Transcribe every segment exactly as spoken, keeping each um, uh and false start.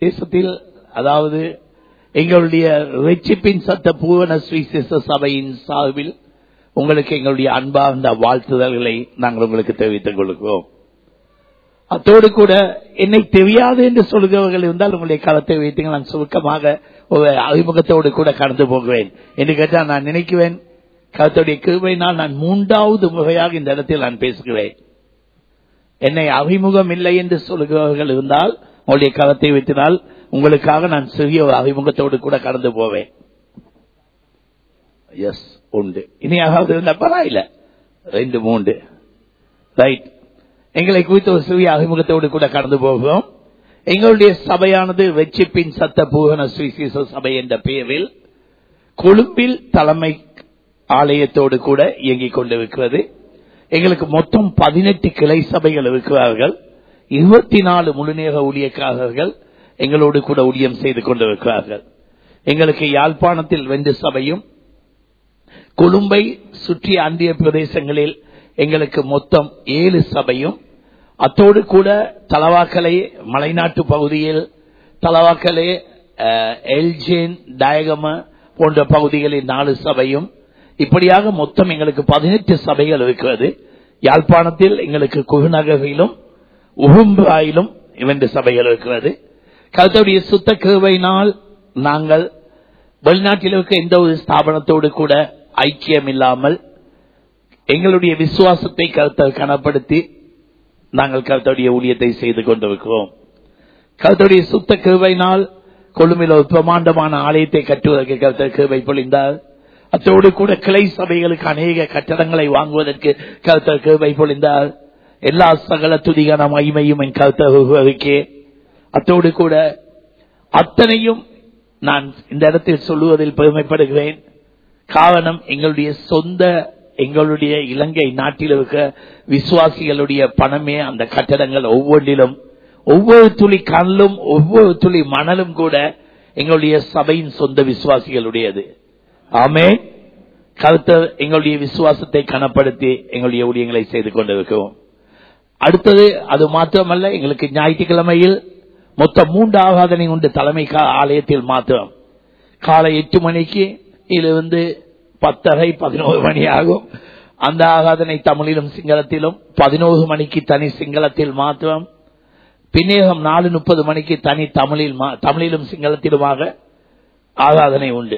தேசத்தில், அதாவது எங்களுடைய ரட்சிப்பின் சத்த பூவன சுவிசேஷ சபையின் சார்பில் உங்களுக்கு எங்களுடைய அன்பார்ந்த வாழ்த்துதல்களை நாங்கள் உங்களுக்கு தெரிவித்துக் கொள்கிறோம். அத்தோடு கூட என்னை தெரியாது என்று சொல்கிறவர்கள் இருந்தால் உங்களுடைய காலத்தை வைத்து நான் சுருக்கமாக ஒரு அறிமுகத்தோடு கூட கடந்து போகிறேன் என்று கேட்டால் நான் நினைக்குவேன், கர்த்தருடைய கிருபையினால் நான் மூன்றாவது முறையாக இந்த இடத்தில் நான் பேசுகிறேன். என்னை அறிமுகம் இல்லை என்று சொல்கிறவர்கள் இருந்தால் உங்களுடைய காலத்தை வைத்தினால் உங்களுக்காக நான் சிறிய ஒரு அறிமுகத்தோடு கூட கடந்து போவேன். எஸ், உண்டு. இனியாவது இருந்த பரவாயில்ல, ரெண்டு மூன்று ரைட். எங்களை குறித்த ஒரு சிறிய அறிமுகத்தோடு கூட கடந்து போகிறோம். எங்களுடைய சபையானது ரட்சிப்பின் சத்த பூரண சுவிசேஷ சபை என்ற பெயரில் கொழும்பில் தலைமை ஆலயத்தோடு கூட இயங்கிக் கொண்டிருக்கிறது. எங்களுக்கு மொத்தம் பதினெட்டு கிளை சபைகள் இருக்கிறார்கள். இருபத்தி நாலு முழுநேர ஊழியக்காரர்கள் எங்களோடு கூட ஊழியம் செய்து கொண்டிருக்கிறார்கள். எங்களுக்கு யாழ்ப்பாணத்தில் ரெண்டு சபையும், கொழும்பை சுற்றிய அண்டிய பிரதேசங்களில் எங்களுக்கு மொத்தம் ஏழு சபையும், அத்தோடு கூட தலவாக்கலை மலைநாட்டு பகுதியில் தலவாக்கலை, எல்ஜேன், டயகம போன்ற பகுதிகளில் நாலு சபையும், இப்படியாக மொத்தம் எங்களுக்கு பதினெட்டு சபைகள் இருக்கிறது. யாழ்ப்பாணத்தில் எங்களுக்கு குருநகரிலும் உகும்பாயிலும் இரண்டு சபைகள் இருக்கிறது. கர்த்தருடைய சுத்த கிருபையினால் நாங்கள் வெளிநாட்டில் இருக்க எந்த ஒரு ஸ்தாபனத்தோடு கூட ஐக்கியம் இல்லாமல் எங்களுடைய விசுவாசத்தை கர்த்தர் கனப்படுத்தி நாங்கள் கர்த்தருடைய ஊழியத்தை செய்து கொண்டிருக்கிறோம். கர்த்தருடைய சுத்த கிருபையினால் கொழும்பில் ஒரு பிரமாண்டமான ஆலயத்தை கட்டுவதற்கு கர்த்தர் கிருபை பொழிந்தார். அத்தோடு கூட கிளை சபைகளுக்கு அநேக கட்டடங்களை வாங்குவதற்கு கர்த்தர் கிருபை பொழிந்தார். எல்லா சகல துதிகான மகிமையும் என் கர்த்தருக்கே. அத்தோடு கூட அத்தனையும் நான் இந்த இடத்தில் சொல்லுவதில் பெருமைப்படுகிறேன். காரணம், எங்களுடைய சொந்த எங்களுடைய இலங்கை நாட்டில் இருக்க விசுவாசிகளுடைய பணமே அந்த கட்டடங்கள் ஒவ்வொன்றிலும், ஒவ்வொரு துளி கல்லும் ஒவ்வொரு துளி மணலும் கூட எங்களுடைய சபையின் சொந்த விசுவாசிகளுடையது. ஆமென். கர்த்தர் எங்களுடைய விசுவாசத்தை கனப்படுத்தி எங்களுடைய ஊழியங்களை செய்து கொண்டிருக்கிறோம். அடுத்தது அது மாத்திரமல்ல, எங்களுக்கு ஞாயிற்றுக்கிழமையில் மொத்தம் மூன்று ஆராதனை உண்டு. தலைமை ஆலயத்தில் மாத்திரம் காலை எட்டு மணிக்கு இதிலிருந்து பத்தரை பதினோரு மணி ஆகும். அந்த ஆராதனை தமிழிலும் சிங்களத்திலும், பதினோரு மணிக்கு தனி சிங்களத்தில் மாத்திரம், பின்னேகம் நாலு முப்பது மணிக்கு தனி தமிழில் தமிழிலும் சிங்களத்திலுமாக ஆராதனை உண்டு.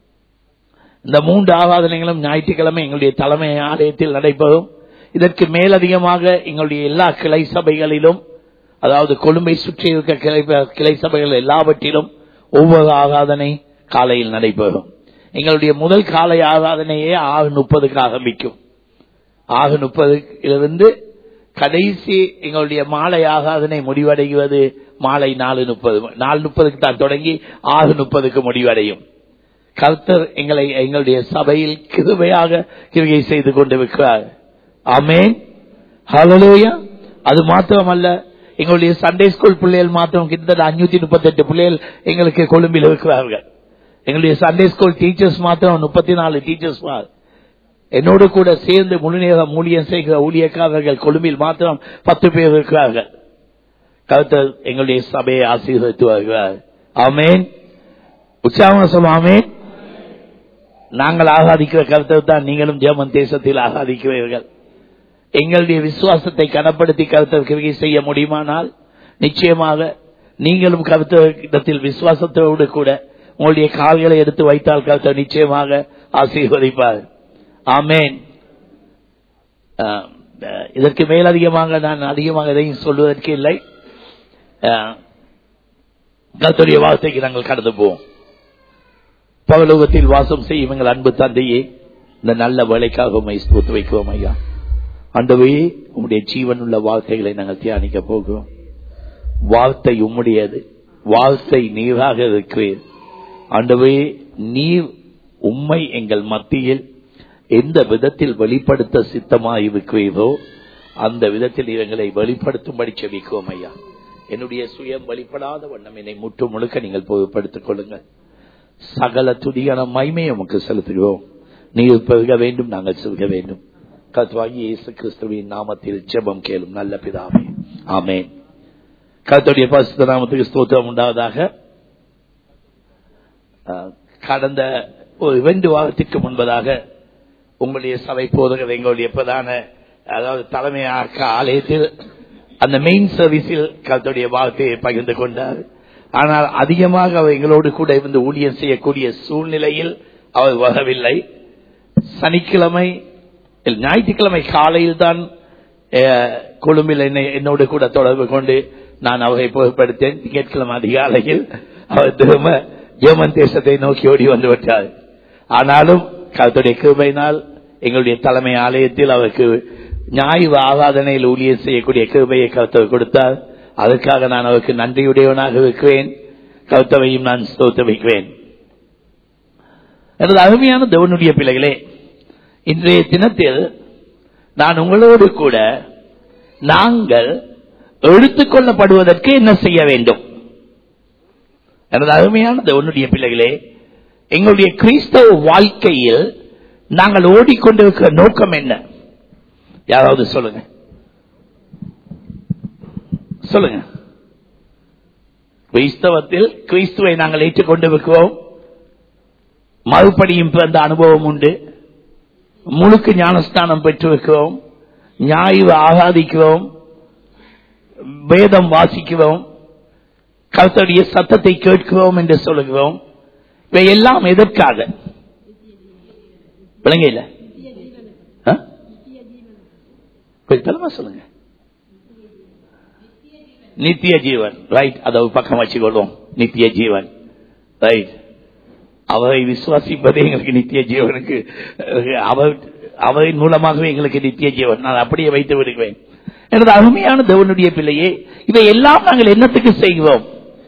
இந்த மூன்று ஆராதனைகளும் ஞாயிற்றுக்கிழமை எங்களுடைய தலைமை ஆலயத்தில் நடைபெறும். இதற்கு மேலதிகமாக எங்களுடைய எல்லா கிளை சபைகளிலும், அதாவது கொழும்பை சுற்றி இருக்க கிளை கிளை சபைகள் எல்லாவற்றிலும் ஒவ்வொரு ஆராதனை காலையில் நடைபெறும். எங்களுடைய முதல் காலை ஆராதனையே ஆறு முப்பதுக்கு ஆரம்பிக்கும். ஆறு முப்பதுலிருந்து கடைசி எங்களுடைய மாலை ஆராதனை முடிவடைகிறது மாலை நாலு முப்பது நாலு முப்பதுக்கு தான் தொடங்கி ஆறு முப்பதுக்கு முடிவடையும். கர்த்தர் எங்களை எங்களுடைய சபையில் கிருபையாக கிருபை செய்து கொண்டிருக்கிறார். ஆமென், ஹல்லேலூயா. அது மாத்திரமல்ல, எங்களுடைய சண்டே ஸ்கூல் பிள்ளைகள் மாத்திரம் கிட்டத்தட்ட அஞ்சூத்தி முப்பத்தி எட்டு பிள்ளைகள் எங்களுக்கு கொழும்பில் இருக்கிறார்கள். எங்களுடைய சண்டே ஸ்கூல் டீச்சர்ஸ் மாத்திரம் முப்பத்தி நாலு டீச்சர்ஸ். என்னோடு கூட சேர்ந்து முழுநேரம் ஊழியம் செய்கிற ஊழியக்காரர்கள் கொழும்பில் மாத்திரம் பத்து பேர் இருக்கிறார்கள். கர்த்தர் எங்களுடைய சபையை ஆசீர்வதித்து வருகிறார். ஆமென். உற்சாகமாக சொல்லுவோம் ஆமென். நாங்கள் ஆராதிக்கிற கர்த்தர் தான் நீங்களும் ஜெர்மன் தேசத்தில் ஆராதிக்கிறீர்கள். எங்களுடைய விசுவாசத்தை கனப்படுத்தி கர்த்தர் கிரியை செய்ய முடியுமானால் நிச்சயமாக நீங்களும் கர்த்தரிடத்தில் விசுவாசத்தோடு கூட உங்களுடைய கால்களை எடுத்து வைத்தால் கர்த்தர் நிச்சயமாக ஆசீர்வதிப்பார். ஆமென். இதற்கு மேலதிகமாக நான் அதிகமாக எதையும் சொல்வதற்கு இல்லை. கர்த்தருடைய வார்த்தைக்கு நாங்கள் கடந்து போவோம். பரலோகத்தில் வாசம் செய்யும் எங்கள் அன்பு தந்தையே, இந்த நல்ல வேலைக்காக உம்மை ஸ்தோத்திரம் வைக்கிறோம் ஐயா. ஆண்டவரே, உம்முடைய ஜீவன் உள்ள வார்த்தைகளை நாங்கள் தியானிக்க போகிறோம். வார்த்தை உம்முடையது, வார்த்தை நீராக இருக்கிறீர். ஆண்டவரே, நீர் உம்மை எங்கள் மத்தியில் எந்த விதத்தில் வெளிப்படுத்த சித்தமாயிருக்கிறீரோ அந்த விதத்தில் எங்களை வெளிப்படுத்தும்படி செபிக்கிறோம் ஐயா. என்னுடைய சுயம் வெளிப்படாத வண்ணம் என்னை முற்று முழுக்க நீங்கள் பொறுப்படுத்திக் கொள்ளுங்கள். சகல துதியான மகிமையை உமக்கு செலுத்துகிறோம். நீர் பெருக வேண்டும், நாங்கள் செல்க வேண்டும். கர்த்தராகிய இயேசு கிறிஸ்துவின் நாமத்தில் ஜெபம் கேளும் நல்ல பிதாவே, ஆமென். கர்த்தருடைய பரிசுத்த நாமத்துக்கு ஸ்தோத்திரம் உண்டாவதாக. கடந்த ஒரு இரண்டு வாரத்திற்கு முன்பதாக உங்களுடைய சபை போதகர் எங்களுடைய பிரதான அதாவது தலைமையாக்க ஆலயத்தில் அந்த மெயின் சர்வீஸில் கர்த்தருடைய வார்த்தையை பகிர்ந்து கொண்டார். ஆனால் அதிகமாக அவர் எங்களோடு கூட இருந்து ஊழியம் செய்யக்கூடிய சூழ்நிலையில் அவர் வரவில்லை. சனிக்கிழமை ஞாயிற்றுக்கிழமை காலையில் தான் கொழும்பில் என்னோடு கூட தொடர்பு கொண்டு நான் அவரை பொருட்படுத்தேன். திங்கட்கிழமை அதிகாலையில் அவர் திரும்ப ஜெர்மன் தேசத்தை நோக்கி ஓடி வந்து விட்டார். ஆனாலும் கர்த்தருடைய கிருபையினால் எங்களுடைய தலைமை ஆலயத்தில் அவருக்கு ஞாயிறு ஆராதனையில் ஊழியம் செய்யக்கூடிய கிருபையை கர்த்தர் கொடுத்தார். அதற்காக நான் அவருக்கு நன்றியுடையவனாக இருக்கிறேன். கர்த்தரையும் நான் ஸ்தோத்திரிக்கிறேன். எனது அருமையான தேவனுடைய பிள்ளைகளே, இன்றைய தினத்தில் நான் உங்களோடு கூட நாங்கள் எடுத்துக் கொள்ளப்படுவதற்கு என்ன செய்ய வேண்டும்? எனது அருமையான தேவனுடைய பிள்ளைகளே, எங்களுடைய கிறிஸ்தவ வாழ்க்கையில் நாங்கள் ஓடிக்கொண்டிருக்கிற நோக்கம் என்ன? யாராவது சொல்லுங்க சொல்லுங்க. கிறிஸ்தவத்தில் கிறிஸ்துவை நாங்கள் ஏற்றுக்கொண்டிருக்கிறோம். மறுபடியும் பிறந்த அனுபவம் உண்டு. முழுக்க ஞானஸ்தானம் பெற்றிருக்கிறோம். ஞாயிறு ஆராதிக்கிறோம். வேதம் வாசிக்கிறோம். கர்த்தருடைய சத்தத்தை கேட்கிறோம் என்று சொல்லுகிறோம். இவை எல்லாம் எதற்காக? விளங்கல சொல்லுங்க. நித்திய ஜீவன். ரைட். அதை பக்கம் வச்சுக்கொள்வோம். நித்திய ஜீவன். ரைட். அவரை விசுவாசிப்பதே எங்களுக்கு நித்திய ஜீவனுக்கு, அவர் அவரின் மூலமாகவே எங்களுக்கு நித்திய ஜீவன். நான் அப்படியே வைத்து விடுவேன். எனது அருமையான தேவனுடைய பிள்ளையே, இவை எல்லாம் நாங்கள் என்னத்துக்கு செய்கிறோம்?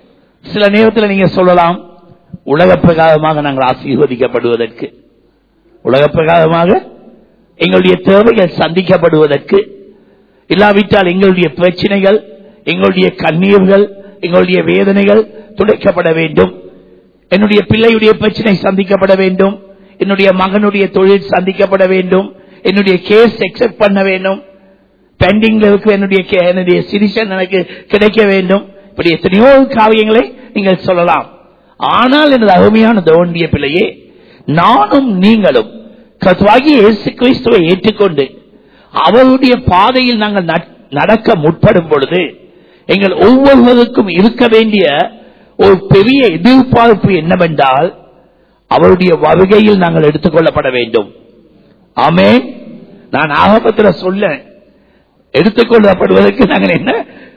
சில நேரத்தில் நீங்க சொல்லலாம், உலக பிரகாரமாக நாங்கள் ஆசீர்வதிக்கப்படுவதற்கு, உலக பிரகாரமாக எங்களுடைய தேவைகள் சந்திக்கப்படுவதற்கு, இல்லாவிட்டால் எங்களுடைய பிரச்சனைகள், எங்களுடைய கண்ணீர்கள், எங்களுடைய வேதனைகள் துடைக்கப்பட வேண்டும், என்னுடைய பிள்ளையுடைய பிரச்சனை சந்திக்கப்பட வேண்டும், என்னுடைய மகனுடைய தொழில் சந்திக்கப்பட வேண்டும், என்னுடைய கேஸ் எக்ஸெப்ட் பண்ண வேண்டும், பெண்டிங்ல இருக்க என்னுடைய என்னுடைய சிட்டிசன் எனக்கு கிடைக்க வேண்டும். இப்படி எத்தனையோ காரியங்களை நீங்கள் சொல்லலாம். ஆனால் எனது அருமையான தேவனுடைய பிள்ளையே, நானும் நீங்களும் கர்த்தராகிய இயேசு கிறிஸ்துவை ஏற்றுக்கொண்டு அவருடைய பாதையில் நாங்கள் நடக்க முற்படும் பொழுது எங்கள் ஒவ்வொருவருக்கும் இருக்க வேண்டிய ஒரு பெரிய எதிர்பார்ப்பு என்னவென்றால், அவருடைய வருகையில் நாங்கள் எடுத்துக் கொள்ளப்பட வேண்டும். ஆமென். நான் ஆரம்பத்தில் சொல்ல எடுத்துக்கொள்ளப்படுவதற்கு நாங்கள் என்ன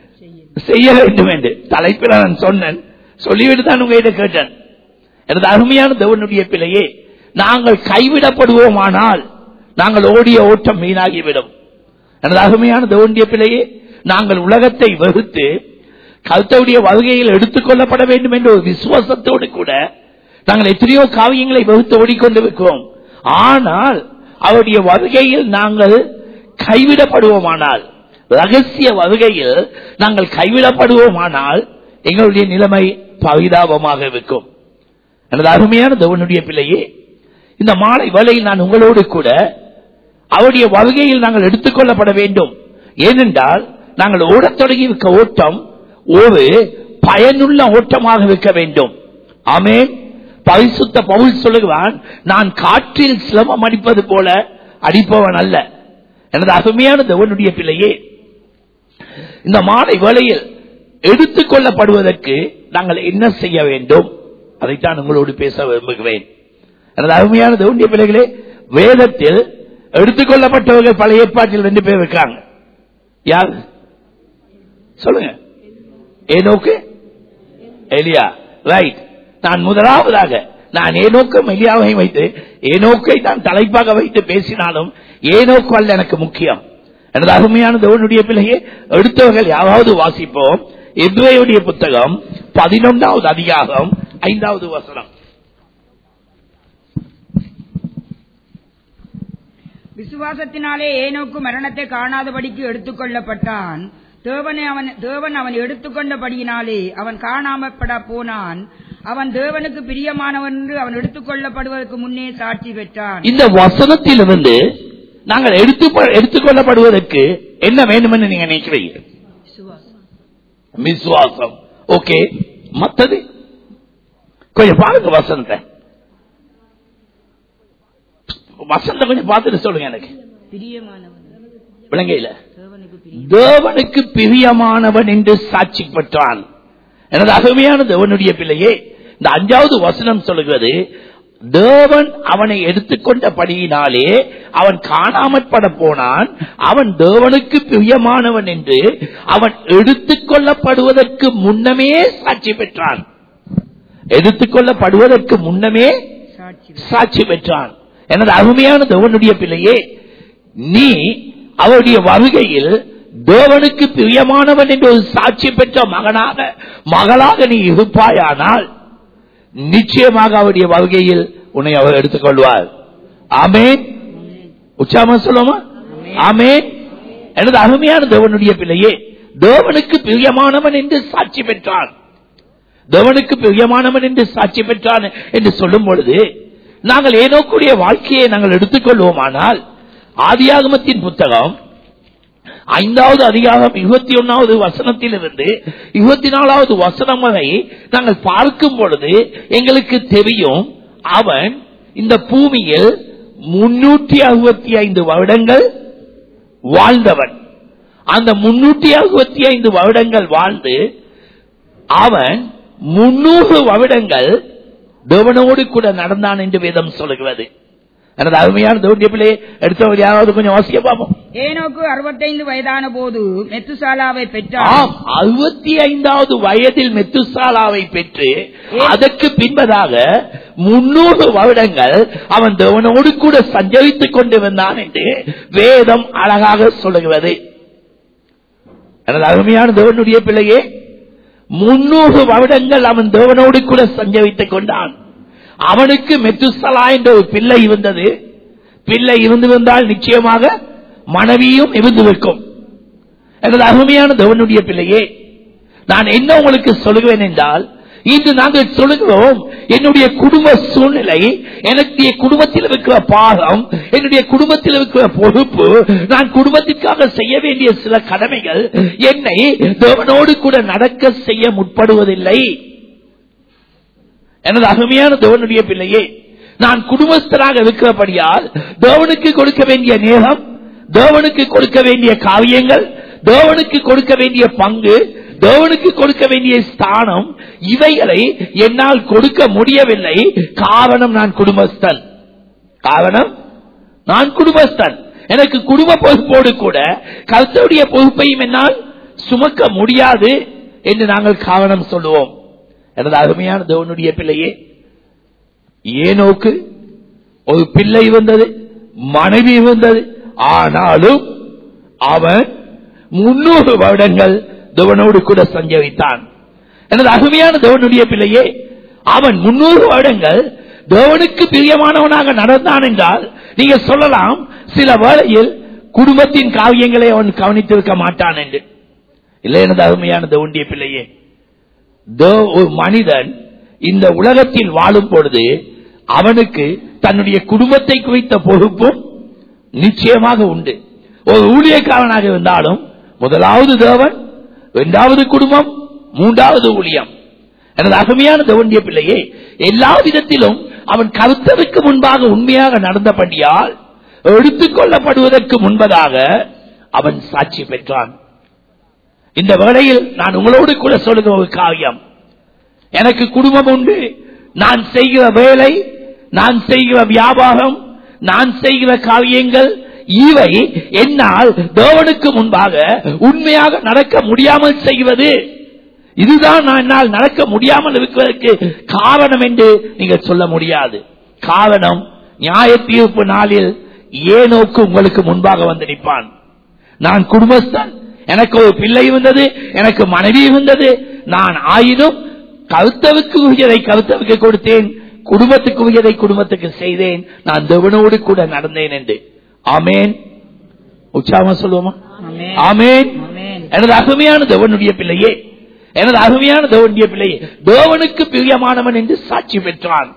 செய்ய வேண்டும் என்று தலைப்பில் நான் சொன்னேன். சொல்லிவிட்டு தான் உங்ககிட்ட கேட்டேன். எனது அருமையான தேவனுடைய பிள்ளையே, நாங்கள் கைவிடப்படுவோமானால் நாங்கள் ஓடிய ஓட்டம் வீணாகிவிடும். எனது அருமையான தேவனுடைய பிள்ளையே, நாங்கள் உலகத்தை வெறுத்து கர்த்தருடைய வருகையில் எடுத்துக் கொள்ளப்பட வேண்டும் என்ற ஒரு விசுவாசத்தோடு கூட நாங்கள் எத்தனையோ காரியங்களை வெறுத்து ஓடிக்கொண்டிருக்கிறோம். ஆனால் அவருடைய வருகையில் நாங்கள் கைவிடப்படுவோமானால், ரகசிய வருகையில் நாங்கள் கைவிடப்படுவோமானால் எங்களுடைய நிலைமை பரிதாபமாக இருக்கும். எனது அருமையான தேவனுடைய பிள்ளையே, இந்த மாலை வேளையில் நான் உங்களோடு கூட அவருடைய வருகையில் நாங்கள் எடுத்துக் கொள்ளப்பட வேண்டும். ஏனென்றால் நாங்கள் ஓடத் தொடங்கி இருக்க ஓட்டம் ஒரு பயனுள்ள ஓட்டமாக இருக்க வேண்டும். ஆமென். பரிசுத்த பவுல் சொல்லுகிறான், நான் காற்றில் சிலம்பம் அடிப்பது போல அடிப்பவன் அல்ல. எனது அருமையான தேவனுடைய பிள்ளையே, இந்த மாலை வேளையில் எடுத்துக் கொள்ளப்படுவதற்கு நாங்கள் என்ன செய்ய வேண்டும்? அதைத்தான் உங்களோடு பேச விரும்புகிறேன். எனது அருமையான தேவனுடைய பிள்ளைகளே, வேதத்தில் எடுத்துக் கொள்ளப்பட்டவர்கள் பழைய ஏற்பாட்டில் ரெண்டு பேர் இருக்காங்க. யார் சொல்லுங்க? ஏனோக்கு, எலியா. ரைட். நான் முதலாவதாக நான் ஏனோக்கும் எலியாவை வைத்து ஏனோக்கை தான் தலைப்பாக வைத்து பேசினாலும் ஏனோக்கு அல்ல எனக்கு முக்கியம். எனது அருமையான தேவனுடைய பிள்ளையே, எடுத்தவர்கள் யாராவது வாசிப்போம். எபிரேயருடைய புத்தகம் பதினொன்றாவது அதிகாரம் ஐந்தாவது வசனம். விசுவாசத்தினாலே ஏனோக்கு மரணத்தை காணாதபடிக்கு எடுத்துக் கொள்ளப்பட்டான். தேவன் அவன் எடுத்துக்கொண்டபடியினாலே அவன் காணாமப்பட போனான். அவன் தேவனுக்கு பிரியமானவன் என்று அவன் எடுத்துக் கொள்ளப்படுவதற்கு முன்னே சாட்சி பெற்றான். இந்த வசனத்திலிருந்து நாங்கள் எடுத்துக் கொள்ளப்படுவதற்கு என்ன வேண்டும் என்று நீங்க நினைக்கிறீங்க? விசுவாசம். ஓகே, மத்தது கொஞ்சம் பாருங்க. வசனத்தை வசனத்தை கொஞ்சம் பார்த்துட்டு சொல்லுங்க. எனக்கு விளங்கையில தேவனுக்கு பிரியமானவன் என்று சாட்சி பெற்றான். எனது அருமையான தேவனுடைய பிள்ளையே, இந்த அஞ்சாவது வசனம் சொல்லுகிறது, தேவன் அவனை எடுத்துக்கொண்டபடியினாலே அவன் காணாமற் பட போனான். அவன் தேவனுக்கு பிரியமானவன் என்று அவன் எடுத்துக்கொள்ளப்படுவதற்கு முன்னமே சாட்சி பெற்றான். எடுத்துக்கொள்ளப்படுவதற்கு முன்னமே சாட்சி பெற்றான். எனது அருமையான தேவனுடைய பிள்ளையே, நீ அவருடைய வருகையில் தேவனுக்கு பிரியமானவன் என்று ஒரு சாட்சி பெற்ற மகனாக மகளாக நீ இருப்பாயானால் நிச்சயமாக அவருடைய வருகையில் உன்னை அவர் எடுத்துக்கொள்வார். ஆமென். உச்சாம சொல்லுமா? ஆமென். எனது அருமையான தேவனுடைய பிள்ளையே, தேவனுக்கு பிரியமானவன் என்று சாட்சி பெற்றான். தேவனுக்கு பிரியமானவன் என்று சாட்சி பெற்றான் என்று சொல்லும் பொழுது நாங்கள் ஏனோக்குடைய வாழ்க்கையை நாங்கள் எடுத்துக்கொள்வோமானால், ஆதியாகமத்தின் புத்தகம் ஐந்தாவது அதிகாரம் இருபத்தி ஒன்னாவது வசனத்திலிருந்து இருபத்தி நாலாவது வசனம் வரை நாங்கள் பார்க்கும் பொழுது எங்களுக்கு தெரியும், அவன் இந்த பூமியில் முன்னூற்றி அறுபத்தி ஐந்து வருடங்கள் வாழ்ந்தவன். அந்த முன்னூற்றி அறுபத்தி ஐந்து வருடங்கள் வாழ்ந்து அவன் முன்னூறு வருடங்கள் தேவனோடு கூட நடந்தான் என்று வேதம் சொல்லுகிறது. எனது அருமையான தேவனுடைய பிள்ளையை எடுத்தவர் யாராவது கொஞ்சம் வாசிக்க பார்ப்போம். ஏனோக்கு அறுபத்தைந்து வயதான போது மெத்துசாலாவை பெற்றான். அறுபத்தி ஐந்தாவது வயதில் மெத்துசாலாவை பெற்று அதற்கு பின்பதாக முன்னூறு வருடங்கள் அவன் தேவனோடு கூட சஞ்சரித்துக் கொண்டு வந்தான் என்று வேதம் அழகாக சொல்லுகிறது. எனது அருமையான தேவனுடைய பிள்ளையே, முன்னூறு வருடங்கள் அவன் தேவனோடு கூட சஞ்சரித்துக் கொண்டான். அவனுக்கு மெத்துசலா என்ற ஒரு பிள்ளை இருந்தது. பிள்ளை இருந்து வந்தால் நிச்சயமாக மனைவியும் இருந்திருக்கும். எனது அருமையான தேவனுடைய பிள்ளையே, நான் என்ன உங்களுக்கு சொல்லுவேன் என்றால், இன்று நாங்கள் சொல்லுகிறோம், என்னுடைய குடும்ப சூழ்நிலை, என்னுடைய குடும்பத்தில் இருக்கிற பாகம், என்னுடைய குடும்பத்தில் இருக்கிற பொறுப்பு, நான் குடும்பத்திற்காக செய்ய வேண்டிய சில கடமைகள் என்னை தேவனோடு கூட நடக்க செய்ய முற்படுவதில்லை. எனது அருமையான தேவனுடைய பிள்ளையே, நான் குடும்பஸ்தராக இருக்கிறபடியால் தேவனுக்கு கொடுக்க வேண்டிய நேரம், தேவனுக்கு கொடுக்க வேண்டிய காரியங்கள், தேவனுக்கு கொடுக்க வேண்டிய பங்கு, தேவனுக்கு கொடுக்க வேண்டிய ஸ்தானம், இவைகளை என்னால் கொடுக்க முடியவில்லை. காரணம், நான் குடும்பஸ்தன். காரணம், நான் குடும்பஸ்தன். எனக்கு குடும்ப பொறுப்போடு கூட கர்த்தருடைய பொறுப்பையும் என்னால் சுமக்க முடியாது என்று நாங்கள் காரணம் சொல்லுவோம். எனது அருமையான தேவனுடைய பிள்ளையே, ஏனோக்கு ஒரு பிள்ளை வந்தது, மனைவி வந்தது, ஆனாலும் அவன் முன்னூறு வருடங்கள் தேவனோடு கூட சஞ்சரித்தான். எனது அருமையான தேவனுடைய பிள்ளையே, அவன் முன்னூறு வருடங்கள் தேவனுக்கு பிரியமானவனாக நடந்தான் என்றால் நீங்க சொல்லலாம், சில வேளையில் குடும்பத்தின் காரியங்களை அவன் கவனித்திருக்க மாட்டான் என்று. இல்லை எனது அருமையான தேவனுடைய பிள்ளையே, ஒரு மனிதன் இந்த உலகத்தில் வாழும் பொழுது அவனுக்கு தன்னுடைய குடும்பத்தை குறித்த பொறுப்பும் நிச்சயமாக உண்டு. ஒரு ஊழியக்காரனாக இருந்தாலும் முதலாவது தேவன், இரண்டாவது குடும்பம், மூன்றாவது ஊழியம். எனது அருமையான தேவனுடைய பிள்ளையே, எல்லா விதத்திலும் அவன் கர்த்தருக்கு முன்பாக உண்மையாக நடந்தபடியால் எடுத்துக் கொள்ளப்படுவதற்கு முன்பதாக அவன் சாட்சி பெற்றான். இந்த வேளையில் நான் உங்களோடு கூட சொல்லுகிற ஒரு காரியம், எனக்கு குடும்பம் உண்டு, நான் செய்கிற வேலை, நான் செய்கிற வியாபாரம், நான் செய்கிற காரியங்கள், இவை என்னால் தேவனுக்கு முன்பாக உண்மையாக நடக்க முடியாமல் செய்வது, இதுதான் என்னால் நடக்க முடியாமல் இருக்கிறதற்கு காரணம் என்று நீங்கள் சொல்ல முடியாது. காரணம், நியாய தீர்ப்பு நாளில் ஏனோக்கு உங்களுக்கு முன்பாக வந்து நிற்பான். நான் குடும்பஸ்தன், எனக்கு ஒரு பிள்ளை வந்தது, எனக்கு மனைவி வந்தது, நான் ஆயினும் கர்த்தருக்கு உரியதை கர்த்தருக்கு கொடுத்தேன், குடும்பத்துக்கு உரியதை குடும்பத்துக்கு செய்தேன், நான் தேவனோடு கூட நடந்தேன் என்று. ஆமேன். உற்சாகமா சொல்லுவோமா? ஆமேன். எனது அருமையான தேவனுடைய பிள்ளையே, எனது அருமையான தேவனுடைய பிள்ளையே, தேவனுக்கு பிரியமானவன் என்று சாட்சி பெற்றான்.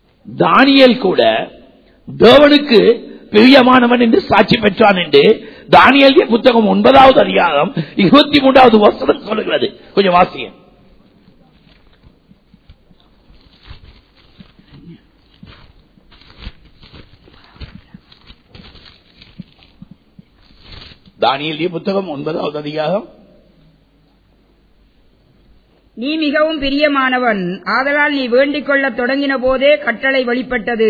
தானியேல் கூட தேவனுக்கு பிரியமானவன் என்று சாட்சி பெற்றான் என்று தானியேலிய புத்தகம் ஒன்பதாவது அதிகாரம் இருபத்தி மூன்றாவது வசனம் சொல்லுகிறது. கொஞ்சம் வாசிங்க. தானியேலிய புத்தகம் ஒன்பதாவது அதிகாரம். நீ மிகவும் பிரியமானவன், ஆதலால் நீ வேண்டிக் கொள்ள தொடங்கின போதே கட்டளை வெளிப்பட்டது.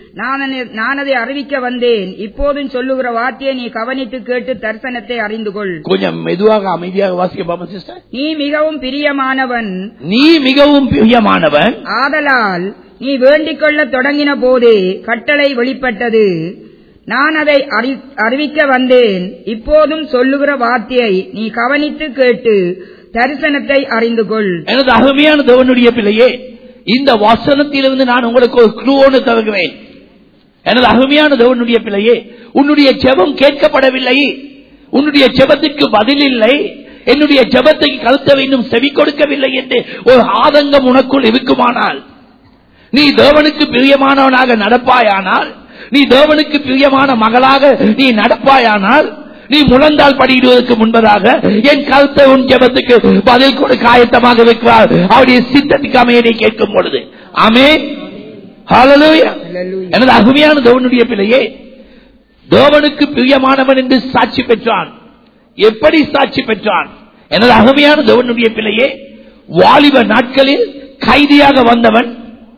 நான் அதை அறிவிக்க வந்தேன். இப்போதும் சொல்லுகிற வார்த்தையை நீ கவனித்து கேட்டு தரிசனத்தை அறிந்து கொள். கொஞ்சம் மெதுவாக அமைதியாக வாசிக்க பாப்பா சிஸ்டர். நீ மிகவும் பிரியமானவன், நீ மிகவும் பிரியமானவன், ஆதலால் நீ வேண்டிக் கொள்ள தொடங்கின போதே கட்டளை வெளிப்பட்டது. நான் அதை அறிவிக்க வந்தேன். இப்போதும் சொல்லுகிற வார்த்தையை நீ கவனித்து கேட்டு தரிசனத்தை அறிந்து கொள். எனது அருமையான தேவனுடைய பிள்ளையே, இந்த வசனத்திலிருந்து நான் உங்களுக்கு ஒரு க்ளூன்னு தருகிறேன். எனது அருமையான தேவனுடைய பிள்ளையே, உன்னுடைய ஜெபம் கேட்கப்படவில்லை, உன்னுடைய ஜெபத்துக்கு பதில் இல்லை, என்னுடைய ஜெபத்துக்கு கருத்தை இன்னும் செவி கொடுக்கவில்லை என்று ஒரு ஆதங்கம் உனக்குள் இருக்குமானால், நீ தேவனுக்கு பிரியமானவனாக நடப்பாயானால், நீ தேவனுக்கு பிரியமான மகளாக நீ நடப்பாயானால், நீ முழந்தால் படியிடுவதற்கு முன்பதாக என் கருத்தை உன் ஜெபத்துக்கு பதில் கொடுக்க ஆயத்தமாக இருக்கிறார். அவருடைய சித்தத்துக்கு அமையனை கேட்கும் பொழுது. ஆமென், ஹல்லேலூயா. எனது அருமையான தேவனுடைய பிள்ளையே, தேவனுக்கு பிரியமானவன் என்று சாட்சி பெற்றான். எப்படி சாட்சி பெற்றான்? எனது அருமையான தேவனுடைய பிள்ளையே, வாலிப நாட்களில் கைதியாக வந்தவன்,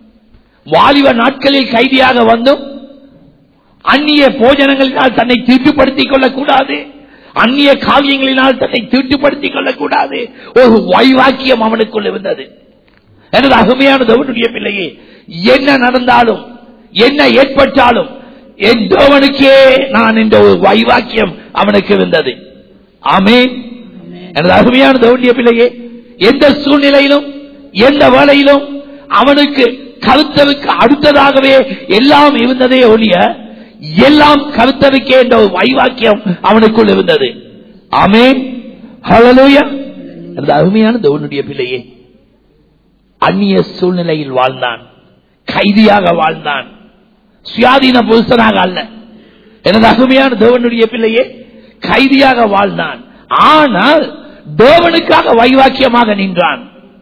வாலிப நாட்களில் கைதியாக வந்தும் அந்நிய போஜனங்களினால் தன்னை தீட்டுப்படுத்திக் கொள்ளக்கூடாது, அந்நிய காவியங்களினால் தன்னை தீட்டுப்படுத்திக் கொள்ளக்கூடாது. ஒரு வைவாக்கியம் அவனுக்குள் இருந்தது. எனது அருமையான தேவனுடைய பிள்ளையே, என்ன நடந்தாலும் என்ன ஏற்பட்டாலும் என் தேவனுக்கே நான் என்ற ஒரு வைவாக்கியம் அவனுக்கு இருந்தது. ஆமென். எனது அருமையான தேவனுடைய பிள்ளையே, எந்த சூழ்நிலையிலும் எந்த வேளையிலும் அவனுக்கு கருத்தருக்கு அடுத்ததாகவே எல்லாம் இருந்ததே ஒழிய எல்லாம் கருத்தருக்கே என்ற ஒரு வைவாக்கியம் அவனுக்குள் இருந்தது. ஆமென், ஹல்லேலூயா. அந்த அருமையான தேவனுடைய பிள்ளையே, அந்நிய சூழ்நிலையில் வாழ்ந்தான், கைதியாக வாழ்ந்தான், சுயாதீன புருஷனாக அல்ல. எனது அருமையான தேவனுடைய பிள்ளையே, கைதியாக வாழ்ந்தான். ஆனால் தேவனுக்காக வைவாக்கியமாக நின்றான்.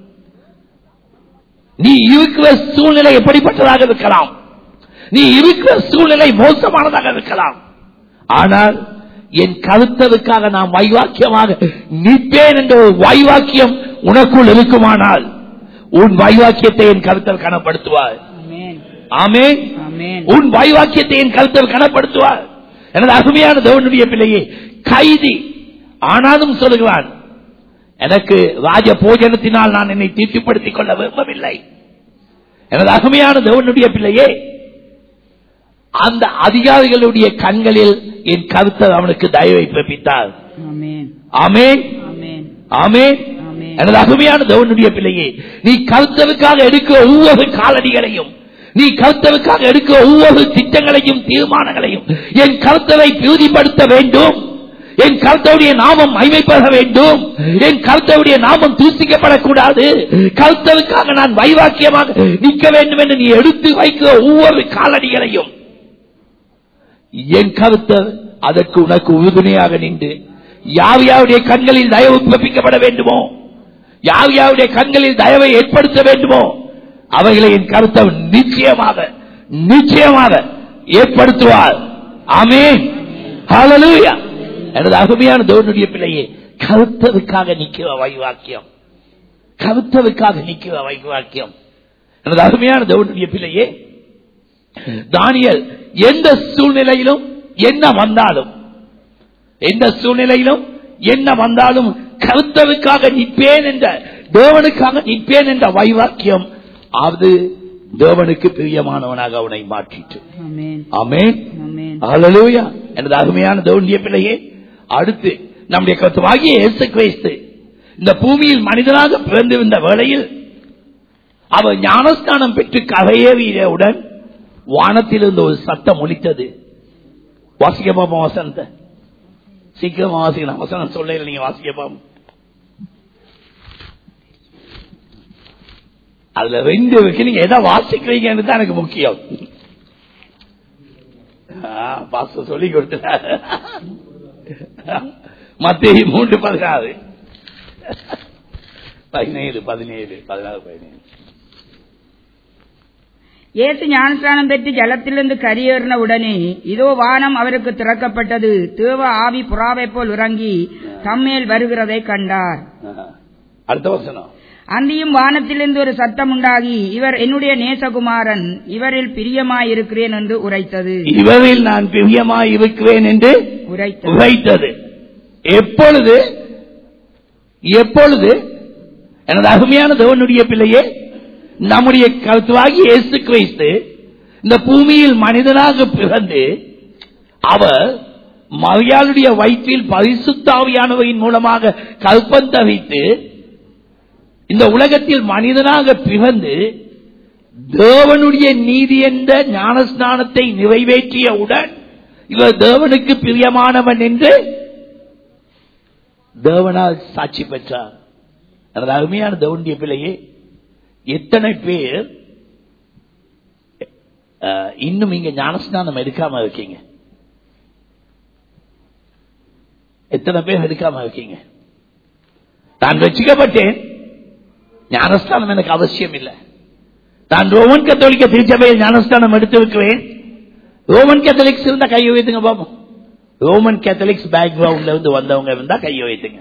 நீ இருக்கிற சூழ்நிலை எப்படிப்பட்டதாக இருக்கலாம், நீ இருக்கிற சூழ்நிலை மோசமானதாக இருக்கலாம், ஆனால் என் கருத்தருக்காக நான் வைவாக்கியமாக நிற்பேன் என்ற ஒரு வைவாக்கியம் உனக்குள் இருக்குமானால் உன் வைவாக்கியத்தை என் கருத்தர் கனப்படுத்துவார். ஆமென். உன் வைவாக்கியத்தை என் கருத்தர் கனப்படுத்துவார். எனது அருமையான தேவனுடைய பிள்ளையே, கைதி ஆனாலும் சொல்லுகிறான், எனக்கு ராஜ போஜனத்தினால் நான் என்னை தீட்டுப்படுத்திக் கொள்ள விரும்பவில்லை. எனது அருமையான தேவனுடைய பிள்ளையே, அந்த அதிகாரிகளுடைய கண்களில் என் கருத்தர் அவனுக்கு தயவை பிறப்பித்தார். ஆமென், ஆமென். எனது அருமையான தேவனுடைய பிள்ளையே, நீ கருத்தருக்காக எடுக்கிற ஒவ்வொரு காலடிகளையும், நீ கருத்தருக்காக எடுக்கிற ஒவ்வொரு திட்டங்களையும் தீர்மானங்களையும் என் கருத்தரை பிரதிபடுத்த வேண்டும், என் கர்த்தருடைய நாமம் மகிமைப்பட வேண்டும், என் கர்த்தருடைய நாமம் தூசிக்கப்படக்கூடாது, கர்த்தருக்காக நான் வைவாக்கியமாக நிற்க வேண்டும் என்று நீ எடுத்து வைக்கிற ஒவ்வொரு காலடிகளையும் என் கர்த்தர் அதற்கு உனக்கு உறுதுணையாக நின்று யார் யாருடைய கண்களில் தயவு பிறப்பிக்கப்பட வேண்டுமோ, யார் யாருடைய கண்களில் தயவை ஏற்படுத்த வேண்டுமோ அவைகளை என் கர்த்தர் நிச்சயமாக நிச்சயமாக ஏற்படுத்துவார். ஆமென், ஹல்லேலூயா. எனது அருமையான தேவனுடைய பிள்ளையே, கருத்தருக்காக நிற்கிற வைவாக்கியம், கருத்தருக்காக நிற்கிற வைவாக்கியம். எனது அருமையான தேவனுடைய பிள்ளையே, தானியேல் எந்த சூழ்நிலையிலும் என்ன வந்தாலும், எந்த சூழ்நிலையிலும் என்ன வந்தாலும் கருத்தருக்காக நிற்பேன் என்ற, தேவனுக்காக நிற்பேன் என்ற வைவாக்கியம் அது தேவனுக்கு பிரியமானவனாக அவனை மாற்றிட்டு. ஆமென், ஹல்லேலூயா. எனது அருமையான தேவனுடைய பிள்ளையே, அடுத்து நம்முடைய கர்த்தராகிய இயேசு கிறிஸ்து இந்த பூமியில் மனிதனாக பிறந்திருந்த வேளையில் அவர் ஞானஸ்நானம் பெற்று கரையேறியவுடன் வானத்திலிருந்து ஒரு சத்தம் ஒலித்தது. வாசிக்க பாப்போம் வசனத்தை, சீக்கிரமா வாசிக்கலாம். வசனம் சொல்ல நீங்க வாசிக்க பாப்போம். அதுல ரெண்டு இருக்கு, நீங்க எதை வாசிக்கிறீங்கன்னு தான் எனக்கு முக்கியம். பாஸ்டர் சொல்லி கொடுத்தார். மத்தேயு மூன்று பதினாறு பதினேழு பதினேழு பதினாறு பதினேழு. இயேசு ஞானஸ்நானம் பெற்று ஜலத்திலிருந்து கரையேறின உடனே இதோ வானம் அவருக்கு திறக்கப்பட்டது, தேவ ஆவி புறாவை போல் இறங்கி தம்மேல் வருகிறதை கண்டார். அடுத்த வசனம். அந்தியும் வானத்திலிருந்து ஒரு சத்தம் உண்டாகி, இவர் என்னுடைய நேசகுமாரன், இவரில் பிரியமாயிருக்கிறேன் என்று உரைத்தது. இவரில் நான் பிரியமாயிருக்கிறேன் என்று உரைத்தது. எப்பொழுது எப்பொழுது எனது அருமையான தேவனுடைய பிள்ளையே, நம்முடைய கர்த்தராகிய இயேசு கிறிஸ்து இந்த பூமியில் மனிதனாக பிறந்து அவர் மரியாளுடைய வயிற்றில் பரிசுத்த ஆவியானவரின் மூலமாக கல்பம் தரித்து இந்த உலகத்தில் மனிதனாக பிறந்து தேவனுடைய நீதி என்ற ஞானஸ்நானத்தை நிறைவேற்றியவுடன் இவர் தேவனுக்கு பிரியமானவன் என்று தேவனால் சாட்சி பெற்றார். எனது அருமையான தேவனுடைய பிள்ளையே, எத்தனை பேர் இன்னும் இங்க ஞானஸ்நானம் எடுக்காம இருக்கீங்க? எத்தனை பேர் எடுக்காம இருக்கீங்க? நான் ரட்சிக்கப்பட்டேன், ஞானஸ்தானம் எனக்கு அவசியம் இல்லை. நான் ரோமன் கத்தோலிக்க திருச்சபையில் ஞானஸ்தானம் எடுத்திருக்கிறேன். ரோமன் கேத்தலிக்ஸ் இருந்தா கையை வைத்துங்க பாப்போம். ரோமன் கேத்தலிக்ஸ் பேக்ரவுண்ட்ல இருந்து வந்தவங்க இருந்தா கையை வைத்துங்க.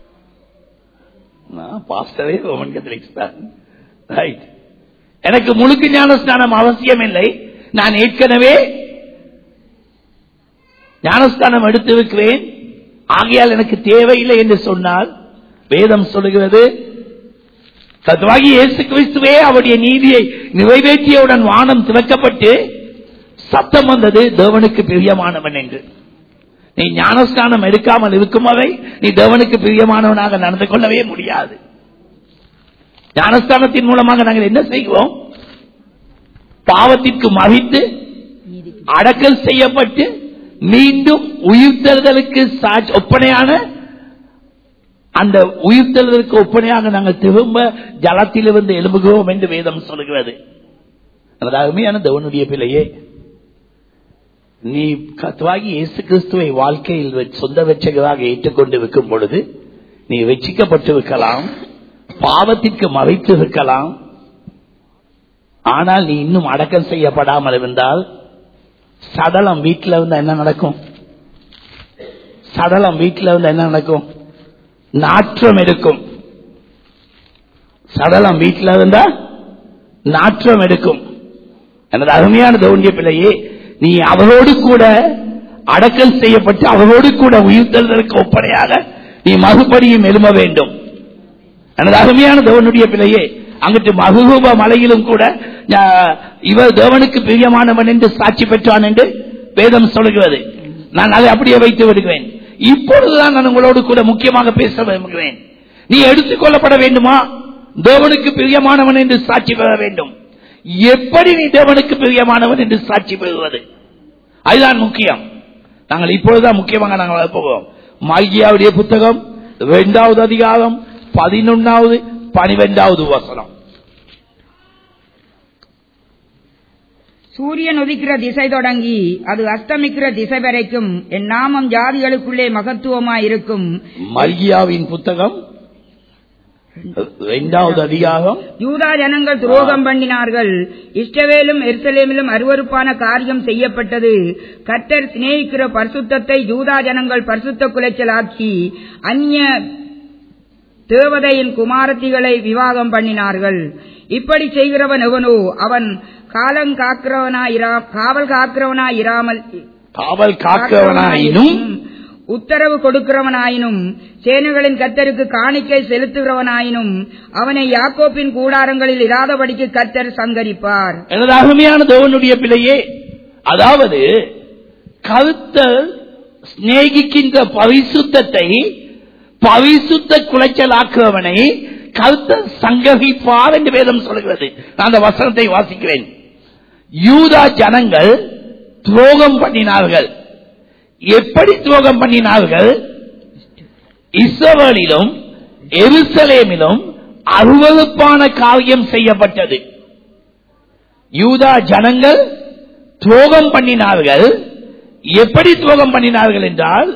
பாஸ்டரே ரோமன் கேத்தலிக்ஸ் தான். ரைட். எனக்கு முழுக்க ஞானஸ்தானம் அவசியம் இல்லை, நான் ஏற்கனவே ஞானஸ்தானம் எடுத்திருக்கிறேன், ஆகையால் எனக்கு தேவையில்லை என்று சொன்னால் வேதம் சொல்லுகிறது, கர்த்தராகிய இயேசு கிறிஸ்துவே அவருடைய நீதியை நிறைவேற்றியவுடன் வானம் திறக்கப்பட்டு சத்தம் வந்தது, தேவனுக்கு பிரியமானவன் என்று. நீ ஞானஸ்தானம் எடுக்காமல் இருக்கும் வரை நீ தேவனுக்கு பிரியமானவனாக நடந்து கொள்ளவே முடியாது. ஞானஸ்தானத்தின் மூலமாக நாங்கள் என்ன செய்வோம்? பாவத்திற்கு மறித்து அடக்கல் செய்யப்பட்டு மீண்டும் உயிர்த்தெழுதலுக்கு ஒப்பனையான அந்த உயிர்த்தெழுதலுக்கு ஒப்பனையாக நாங்கள் திரும்ப ஜலத்திலிருந்து எழும்புகிறோம் என்று வேதம் சொல்கிறது. அருமையான தேவனுடைய பிள்ளையே, நீ கர்த்தராகிய இயேசு கிறிஸ்துவை வாழ்க்கையில் சொந்த வெற்றிகளாக ஏற்றுக்கொண்டு இருக்கும் பொழுது நீ வெற்றிக்கப்பட்டிருக்கலாம், பாவத்திற்கு மறைத்து இருக்கலாம். ஆனால் நீ இன்னும் அடக்கம் செய்யப்படாமல் இருந்தால் சடலம் வீட்டில் இருந்தா என்ன நடக்கும்? சடலம் வீட்டில் இருந்தா என்ன நடக்கும்? நாற்றம் எடுக்கும். சடலம் வீட்டில் இருந்தா நாற்றம் எடுக்கும். எனது அருமையான தேவனுடைய பிள்ளையே, நீ அவரோடு கூட அடக்கல் செய்யப்பட்டு அவரோடு கூட உயிர்த்தெழுதலுக்கு ஒப்பனையாக நீ மறுபடியும் எழும்ப வேண்டும். எனது அருமையான தேவனுடைய பிள்ளையே, அங்கிட்டு மகுரூப மலையிலும் கூட இவர் தேவனுக்கு பிரியமானவன் என்று சாட்சி பெற்றான் என்று வேதம் சொல்கிறது. நான் அதை அப்படியே வைத்து விடுகிறேன். இப்பொழுதுதான் நான் உங்களோடு கூட முக்கியமாக பேச விரும்புகிறேன். நீ எடுத்துக்கொள்ளப்பட வேண்டுமா? தேவனுக்கு பிரியமானவன் என்று சாட்சி பெற வேண்டும். எப்படி நீ தேவனுக்கு பிரியமானவன் என்று சாட்சி பெறுவது? அதுதான் முக்கியம். நாங்கள் இப்பொழுதுதான் முக்கியமாக நாங்கள் போவோம். மல்கியாவுடைய புத்தகம் இரண்டாவது அதிகாரம் பதினொன்னாவது பனிரெண்டாவது வசனம். சூரியன் உதிக்கிற திசை தொடங்கி அது அஸ்தமிக்கிற திசை வரைக்கும் என் நாமம் ஜாதிகளுக்குள்ளே மகத்துவமாயிருக்கும். மல்கியாவின் புத்தகம் இரண்டாவது அதிகாரம். யூதா ஜனங்கள் துரோகம் பண்ணினார்கள், இஸ்ரவேலும் எருசலேமிலும் அருவருப்பான காரியம் செய்யப்பட்டது. கர்த்தர் சிநேகிக்கிற பரிசுத்தத்தை யூதா ஜனங்கள் பரிசுத்த குலைச்சலாக்கி அந்நிய தேவதையின் குமாரத்திகளை விவாகம் பண்ணினார்கள். இப்படி செய்கிறவன் எவனோ அவன் காலம் காக்கிறவனாயிரா காவல் காக்கிறவனாயிராமல் காவல் காக்கிறவனாயினும் உத்தரவு கொடுக்கிறவனாயினும் சேனைகளின் கர்த்தருக்கு காணிக்கை செலுத்துகிறவனாயினும் அவனை யாக்கோப்பின் கூடாரங்களில் இராதபடிக்கு கர்த்தர் சங்கரிப்பார். எனது அருமையான தேவனுடைய பிள்ளையே, அதாவது கர்த்தர் சிநேகிக்கின்ற பரிசுத்தத்தை பரிசுத்த குலைச்சலாக்குவனை கர்த்தர் சங்கரிப்பார் என்று வேதம் சொல்கிறது. நான் அந்த வசனத்தை வாசிக்கிறேன். யூதா ஜனங்கள் துரோகம் பண்ணினார்கள். எப்படி துரோகம் பண்ணினார்கள்? இஸ்ரவேலிலும் எருசலேமிலும் அருவருப்பான காரியம் செய்யப்பட்டது. யூதா ஜனங்கள் துரோகம் பண்ணினார்கள். எப்படி துரோகம் பண்ணினார்கள் என்றால்,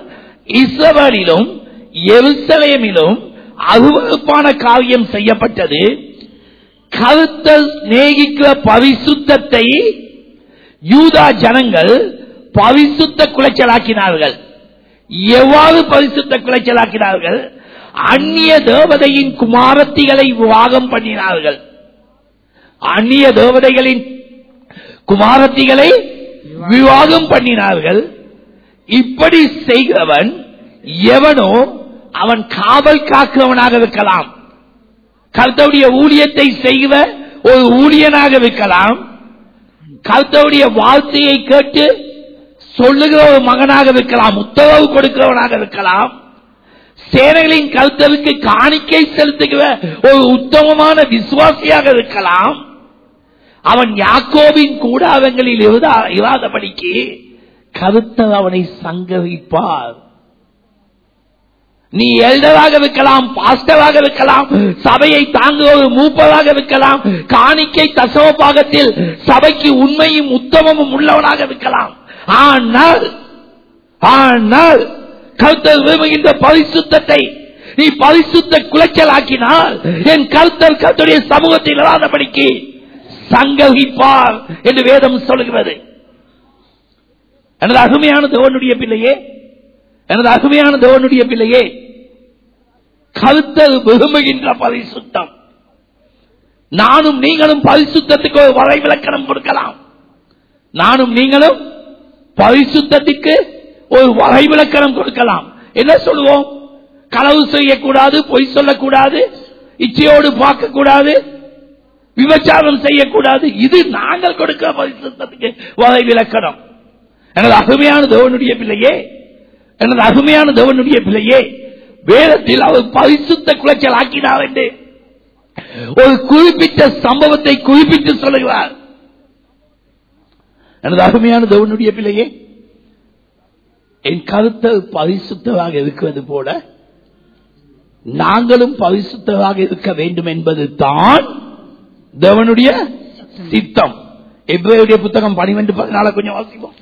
இஸ்ரவேலிலும் எருசலேமிலும் அருவருப்பான காரியம் செய்யப்பட்டது. கர்த்தர் சிநேகிக்கிற பரிசுத்தத்தை யூதா ஜனங்கள் பரிசுத்த குலைச்சலாக்கினார்கள். எவ்வாறு பரிசுத்த குலைச்சலாக்கினார்கள்? அந்நிய தேவதையின் குமாரத்திகளை விவாகம் பண்ணினார்கள். அந்நிய தேவதைகளின் குமாரத்திகளை விவாகம் பண்ணினார்கள். இப்படி செய்கிறவன் எவனோ அவன் காவல் காக்கிறவனாக இருக்கலாம், கர்த்தருடைய ஊழியத்தை செய்கிற ஒரு ஊழியனாக இருக்கலாம், கர்த்தருடைய வார்த்தையை கேட்டு சொல்லுகிற ஒரு மகனாக இருக்கலாம், உத்தரவு கொடுக்கிறவனாக இருக்கலாம், சேனைகளின் கர்த்தருக்கு காணிக்கை செலுத்துகிற ஒரு உத்தமமான விசுவாசியாக இருக்கலாம். அவன் யாக்கோபின் கூடாரங்களில் இராதபடிக்கு கர்த்தர் அவனை சங்கரிப்பார். நீ எல்டராக இருக்கலாம், பாஸ்டராக இருக்கலாம், சபையை தாங்குகிற ஒரு மூப்பராக இருக்கலாம், காணிக்கை தசம பாகத்தில் சபைக்கு உண்மையும் உத்தமமும் உள்ளவனாக இருக்கலாம். ஆனால் ஆனால் கர்த்தர் விரும்புகின்ற பரிசுத்தத்தை நீ பரிசுத்த குலைச்சலாக்கினால் என் கர்த்தர் கர்த்தருடைய சமூகத்தில் இராதபடிக்கு சங்கரிப்பார் என்று வேதம் சொல்லுகிறது. எனது அருமையான தேவனுடைய பிள்ளையே, எனது அருமையான தேவனுடைய பிள்ளையே, கர்த்தர் விரும்புகின்ற பரிசுத்தம். நானும் நீங்களும் பரிசுத்தத்துக்கு ஒரு வரைவிலக்கணம் கொடுக்கலாம். நானும் நீங்களும் பரிசுத்தத்துக்கு ஒரு வரைவிலக்கணம் கொடுக்கலாம். என்ன சொல்லுவோம்? களவு செய்யக்கூடாது, பொய் சொல்லக்கூடாது, இச்சையோடு பார்க்க கூடாது, விபச்சாரம் செய்யக்கூடாது. இது நாங்கள் கொடுக்கிற பரிசுத்தத்துக்கு வரைவிலக்கணம். எனது அருமையான தேவனுடைய பிள்ளையே, எனது அருமையான தேவனுடைய பிள்ளையே, வேதத்தில் அவர் பரிசுத்த குலைச்சல் ஆக்கினார் என்று ஒரு குறிப்பிட்ட சம்பவத்தை குறிப்பிட்டு சொல்லுகிறார். எனது அருமையான தேவனுடைய பிள்ளையே, என் கருத்து பரிசுத்தமாக இருக்கிறது போல நாங்களும் பரிசுத்தமாக இருக்க வேண்டும் என்பது தான் தேவனுடைய சித்தம். எபிரேயருடைய புத்தகம் பன்னிரண்டு பதினாலு கொஞ்சம் வாசிப்போம்.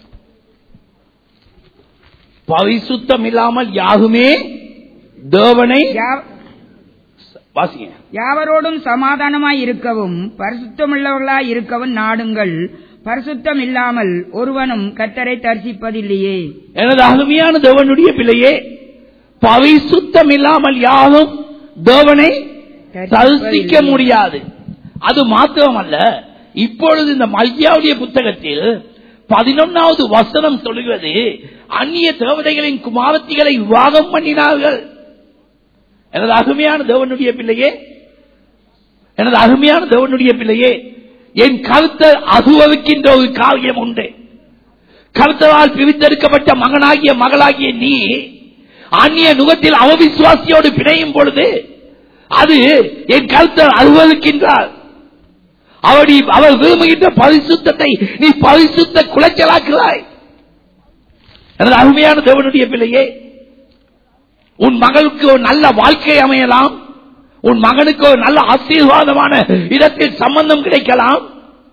பரிசுத்தம் இல்லாமல் யாருமே தேவனை வாசிங்க. யாவரோடும் சமாதானமாய் இருக்கவும் பரிசுத்தமுள்ளவர்களாய் இருக்கவும் நாடுங்கள், பரிசுத்தம் இல்லாமல் ஒருவனும் கர்த்தரை தரிசிப்பதில்லையே. எனது அருமையான தேவனுடைய பிள்ளையே, பரிசுத்தம் இல்லாமல் யாரும் தேவனை தரிசிக்க முடியாது. அது மாத்திரமல்ல, இப்பொழுது இந்த மல்கியாவுடைய புத்தகத்தில் பதினொன்னாவது வசனம் சொல்லுகிறது, அந்நிய தேவதைகளின் குமாரத்திகளை விவாகம் பண்ணினார்கள். எனது அருமையான தேவனுடைய பிள்ளையே, எனது அருமையான தேவனுடைய பிள்ளையே, என் கர்த்தர் அசுவருக்கின்ற ஒரு காரியம் உண்டு. கர்த்தரால் பிரித்தெடுக்கப்பட்ட மகனாகிய மகளாகிய நீ அந்நிய நுகத்தில் அவவிசுவாசியோடு பிணையும் பொழுது அது என் கர்த்தர் அசுவருக்கின்றார். அவடி அவர் விரும்புகின்ற பரிசுத்தத்தை நீ பரிசுத்த குலைச்சலாக்குகிறாய். எனது அருமையான தேவனுடைய பிள்ளையே, உன் மகளுக்கு ஒரு நல்ல வாழ்க்கை அமையலாம், உன் மகனுக்கு ஒரு நல்ல ஆசீர்வாதமான இடத்தில் சம்பந்தம் கிடைக்கலாம்.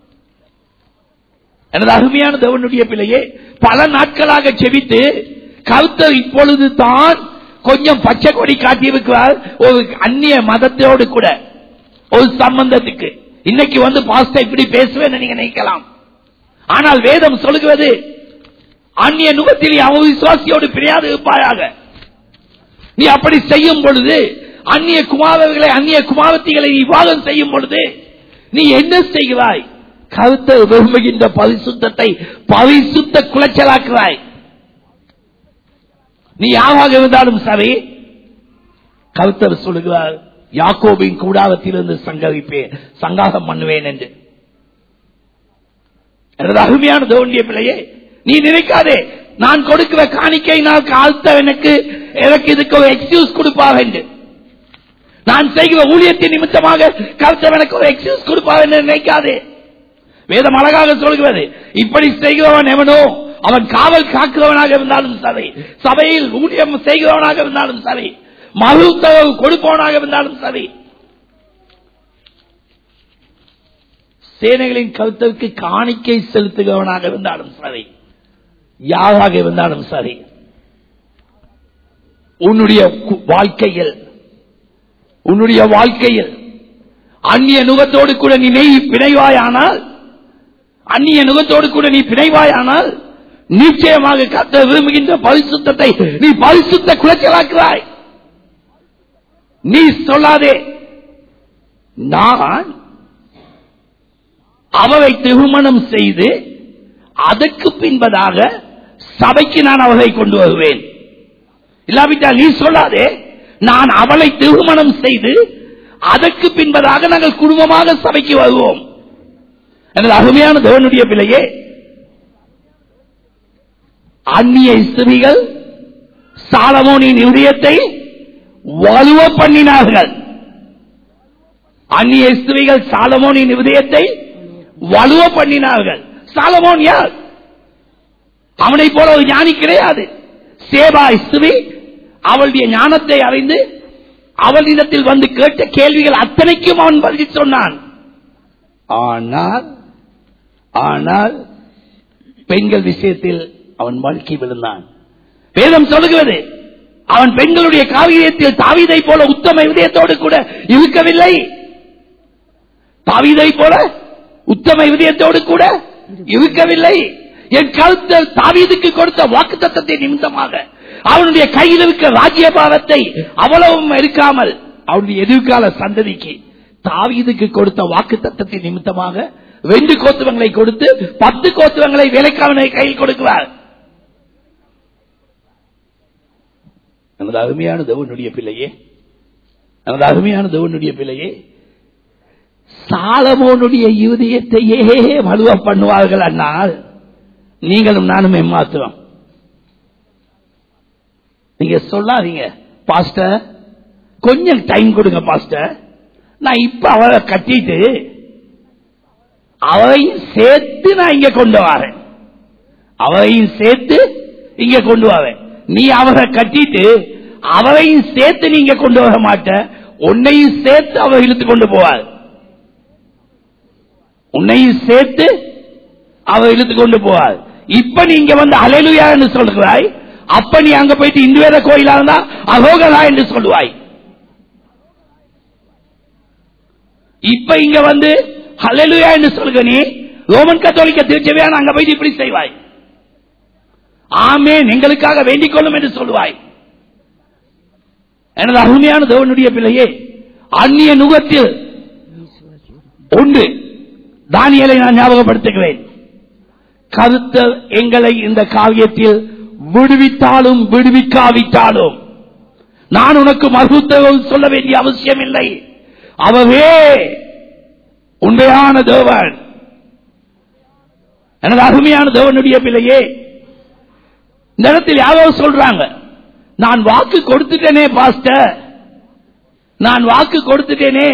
எனது அருமையான தேவனுடைய பிள்ளையே, பல நாட்களாக செபித்து கர்த்தர் இப்பொழுது தான் கொஞ்சம் பச்சை கொடி காட்டியிருக்கிறார் ஒரு அந்நிய மதத்தோடு கூட ஒரு சம்பந்தத்துக்கு. இன்னைக்கு வந்து பாஸ்டர் இப்படி பேசுவேன் நீங்க நினைக்கலாம். ஆனால் வேதம் சொல்லுகிறது, அந்நிய நுகத்தில் அவன் விசுவாசியோடு பிரியாது இருப்பாயாக. நீ அப்படி செய்யும் பொழுது, அந்நிய குமாரர்களை அந்நிய குமாரத்திகளை நீ விவாகம் செய்யும் பொழுது நீ என்ன செய்கிறாய்? கர்த்தர் விரும்புகின்ற பரிசுத்தத்தை பரிசுத்த குலைச்சலாக்குறாய். நீ யாராக இருந்தாலும் சரி, கர்த்தர் சொல்லுகிறார், யாக்கோபின் கூடாரத்திலிருந்து சங்கரிப்பேன், சங்காகம் பண்ணுவேன் என்று. எனது அருமையான தேவனுடைய பிள்ளையே, நீ நினைக்காதே நான் கொடுக்கிற காணிக்கை நான் கர்த்தர் எனக்கு எனக்கு இதுக்கு ஒரு எக்ஸ்கியூஸ் கொடுப்பார் என்று. நான் செய்கிற ஊழியத்தின் நிமித்தமாக கர்த்தர் எனக்கு ஒரு எக்ஸ்கியூஸ் கொடுப்பார் என்று நினைக்காதே. வேதம் அழகாக சொல்கிறது, இப்படி செய்கிறவன் எவனோ அவன் காவல் காக்கிறவனாக இருந்தாலும் சரி, சபையில் ஊழியம் செய்கிறவனாக இருந்தாலும் சரி, மருத்துவ கொடுப்பவனாக இருந்தாலும் சரி, சேனைகளின் கருத்திற்கு காணிக்கை செலுத்துகிறவனாக இருந்தாலும் சரி, யாராக இருந்தாலும் சரி, உன்னுடைய வாழ்க்கையில் உன்னுடைய வாழ்க்கையில் அந்நிய நுகத்தோடு கூட நீ பிணைவாயானால் அந்நிய நுகத்தோடு கூட நீ பிணைவாயானால் நிச்சயமாக கர்த்தர் விரும்புகின்ற பரிசுத்தத்தை நீ பரிசுத்த குலைச்சலாக்குறாய். நீ சொல்லாதே நான் அவரை திருமணம் செய்து அதற்கு பின்பதாக சபைக்கு நான் அவளை கொண்டு வருவேன். இல்லாவிட்டால் நீ சொல்லாதே நான் அவளை திருமணம் செய்து அதற்கு பின்பதாக நாங்கள் குடும்பமாக சபைக்கு வருவோம். எனது அருமையான தேவனுடைய பிள்ளையே, அந்நிய ஸ்திரீகள் சாலமோனின் இதயத்தை வலுவ பண்ணினார்கள். அந்நிய ஸ்திரீகள் சாலமோனின் இதயத்தை வலுவ பண்ணினார்கள். சாலமோன் யார்? அவனை போல ஒரு ஞானி கிடையாது. சேபா ஸ்திரீ அவளுடைய ஞானத்தை அறிந்து அவளிடத்தில் வந்து கேட்ட கேள்விகள் அத்தனைக்கும் அவன் பதில் சொன்னான். ஆனால் ஆனால் பெண்கள் விஷயத்தில் அவன் வழுக்கி விழுந்தான். வேதம் சொல்லுகிறது அவன் பெண்களுடைய காவியத்தில் தாவீதை போல உத்தம இதயத்தோடு கூட இருக்கவில்லை. தாவீதை போல உத்தம இதயத்தோடு கூட இருக்கவில்லை. என் கருத்தல் தாவீதுக்கு கொடுத்த வாக்குத்தத்தத்தை நிமித்தமாக அவனுடைய கையில் இருக்க ராஜ்யபாரத்தை அவ்வளவும் இருக்காமல் அவனுடைய எதிர்கால சந்ததிக்கு தாவீதுக்கு கொடுத்த வாக்குத்தத்தத்தை நிமித்தமாக ரெண்டு கோத்துவங்களை கொடுத்து பத்து கோத்துவங்களை வேலைக்காரனை கையில் கொடுக்கிறார். நமது அருமையான தேவனுடைய பிள்ளையே, நமது அருமையான தேவனுடைய பிள்ளையே, சாலமோனுடைய இருதயத்தையே வலுவ பண்ணுவார்கள். அண்ணால் நீங்களும் நானும் ஏமாத்துவோம். நீங்க சொல்லாதீங்க பாஸ்டர், கொஞ்சம் டைம் கொடுங்க பாஸ்டர், நான் இப்ப அவரை கட்டிட்டு அவரையும் சேர்த்து நான் இங்க கொண்டு வரேன், அவரையும் சேர்த்து இங்க கொண்டு வரேன். நீ அவரை கட்டிட்டு அவரையும் சேர்த்து நீங்க கொண்டு வர மாட்ட, உன்னையும் சேர்த்து அவர் இழுத்து கொண்டு போவார். உன்னையும் சேர்த்து அவர் இழுத்து கொண்டு போவார். இப்ப நீங்க வந்து ஹல்லேலூயா என்று சொல்கிறாய், அப்ப நீ அங்க போயிட்டு இந்து வேத கோயிலா இருந்தா அகோகலா என்று சொல்லுவாய். இப்ப இங்க வந்து ஹல்லேலூயா என்று சொல்லுங்க, நீ ரோமன் கத்தோலிக்க திருச்சபையான அங்க போயிட்டு இப்படி செய்வாய். ஆமென் எங்களுக்காக வேண்டிக் கொள்ளும் என்று சொல்லுவாய். எனது அருமையான தேவனுடைய பிள்ளையே, அந்நிய நுகத்தில் ஒன்று தானியேலை நான் ஞாபகப்படுத்துகிறேன். கர்த்தர் எங்களை இந்த காவியத்தில் விடுவித்தாலும் விடுவிக்காவிட்டாலும் நான் உனக்கு மருத்துவம் சொல்ல வேண்டிய அவசியம் இல்லை. அவரே உண்மையான தேவன். எனது அருமையான தேவனுடைய பிள்ளையே, இந்த இடத்தில் யாரோ சொல்றாங்க, நான் வாக்கு கொடுத்துட்டேனே பாஸ்டர், நான் வாக்கு கொடுத்துட்டேனே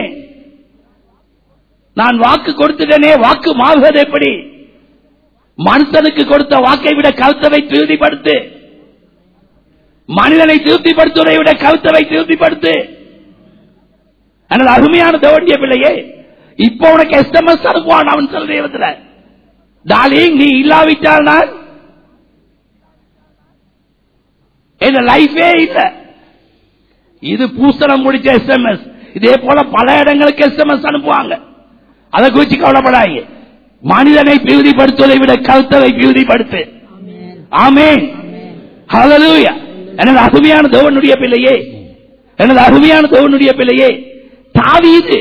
நான் வாக்கு கொடுத்துட்டேனே வாக்கு மாறுவது எப்படி? மனுஷனுக்கு கொடுத்த வாக்கை விட கருத்தவை திருப்திப்படுத்து, மனிதனை திருப்திப்படுத்துவதை விட கருத்தவை திருப்திப்படுத்து. எனது அருமையான தேவனுடைய பிள்ளையே, இப்ப உனக்கு எஸ்எம்எஸ் அனுப்புவான் அவன் சொல்ற டார்லிங், நீ இல்லாவிட்டால் நான் இந்த லைஃபே இல்ல. இது பூசணம் முடிச்ச எஸ்எம்எஸ். இதே போல பல இடங்களுக்கு எஸ்எம்எஸ் அனுப்புவாங்க. அதை குறித்து கவலைப்படாங்க. மனிதனை பிரிவுபடுத்துவதை விட கருத்தவை பிரிவுபடுத்து. ஆமென் ஹல்லேலூயா. எனது அருமையான தேவனுடைய பிள்ளையே, எனது அருமையான தேவனுடைய பிள்ளையே, தாவீது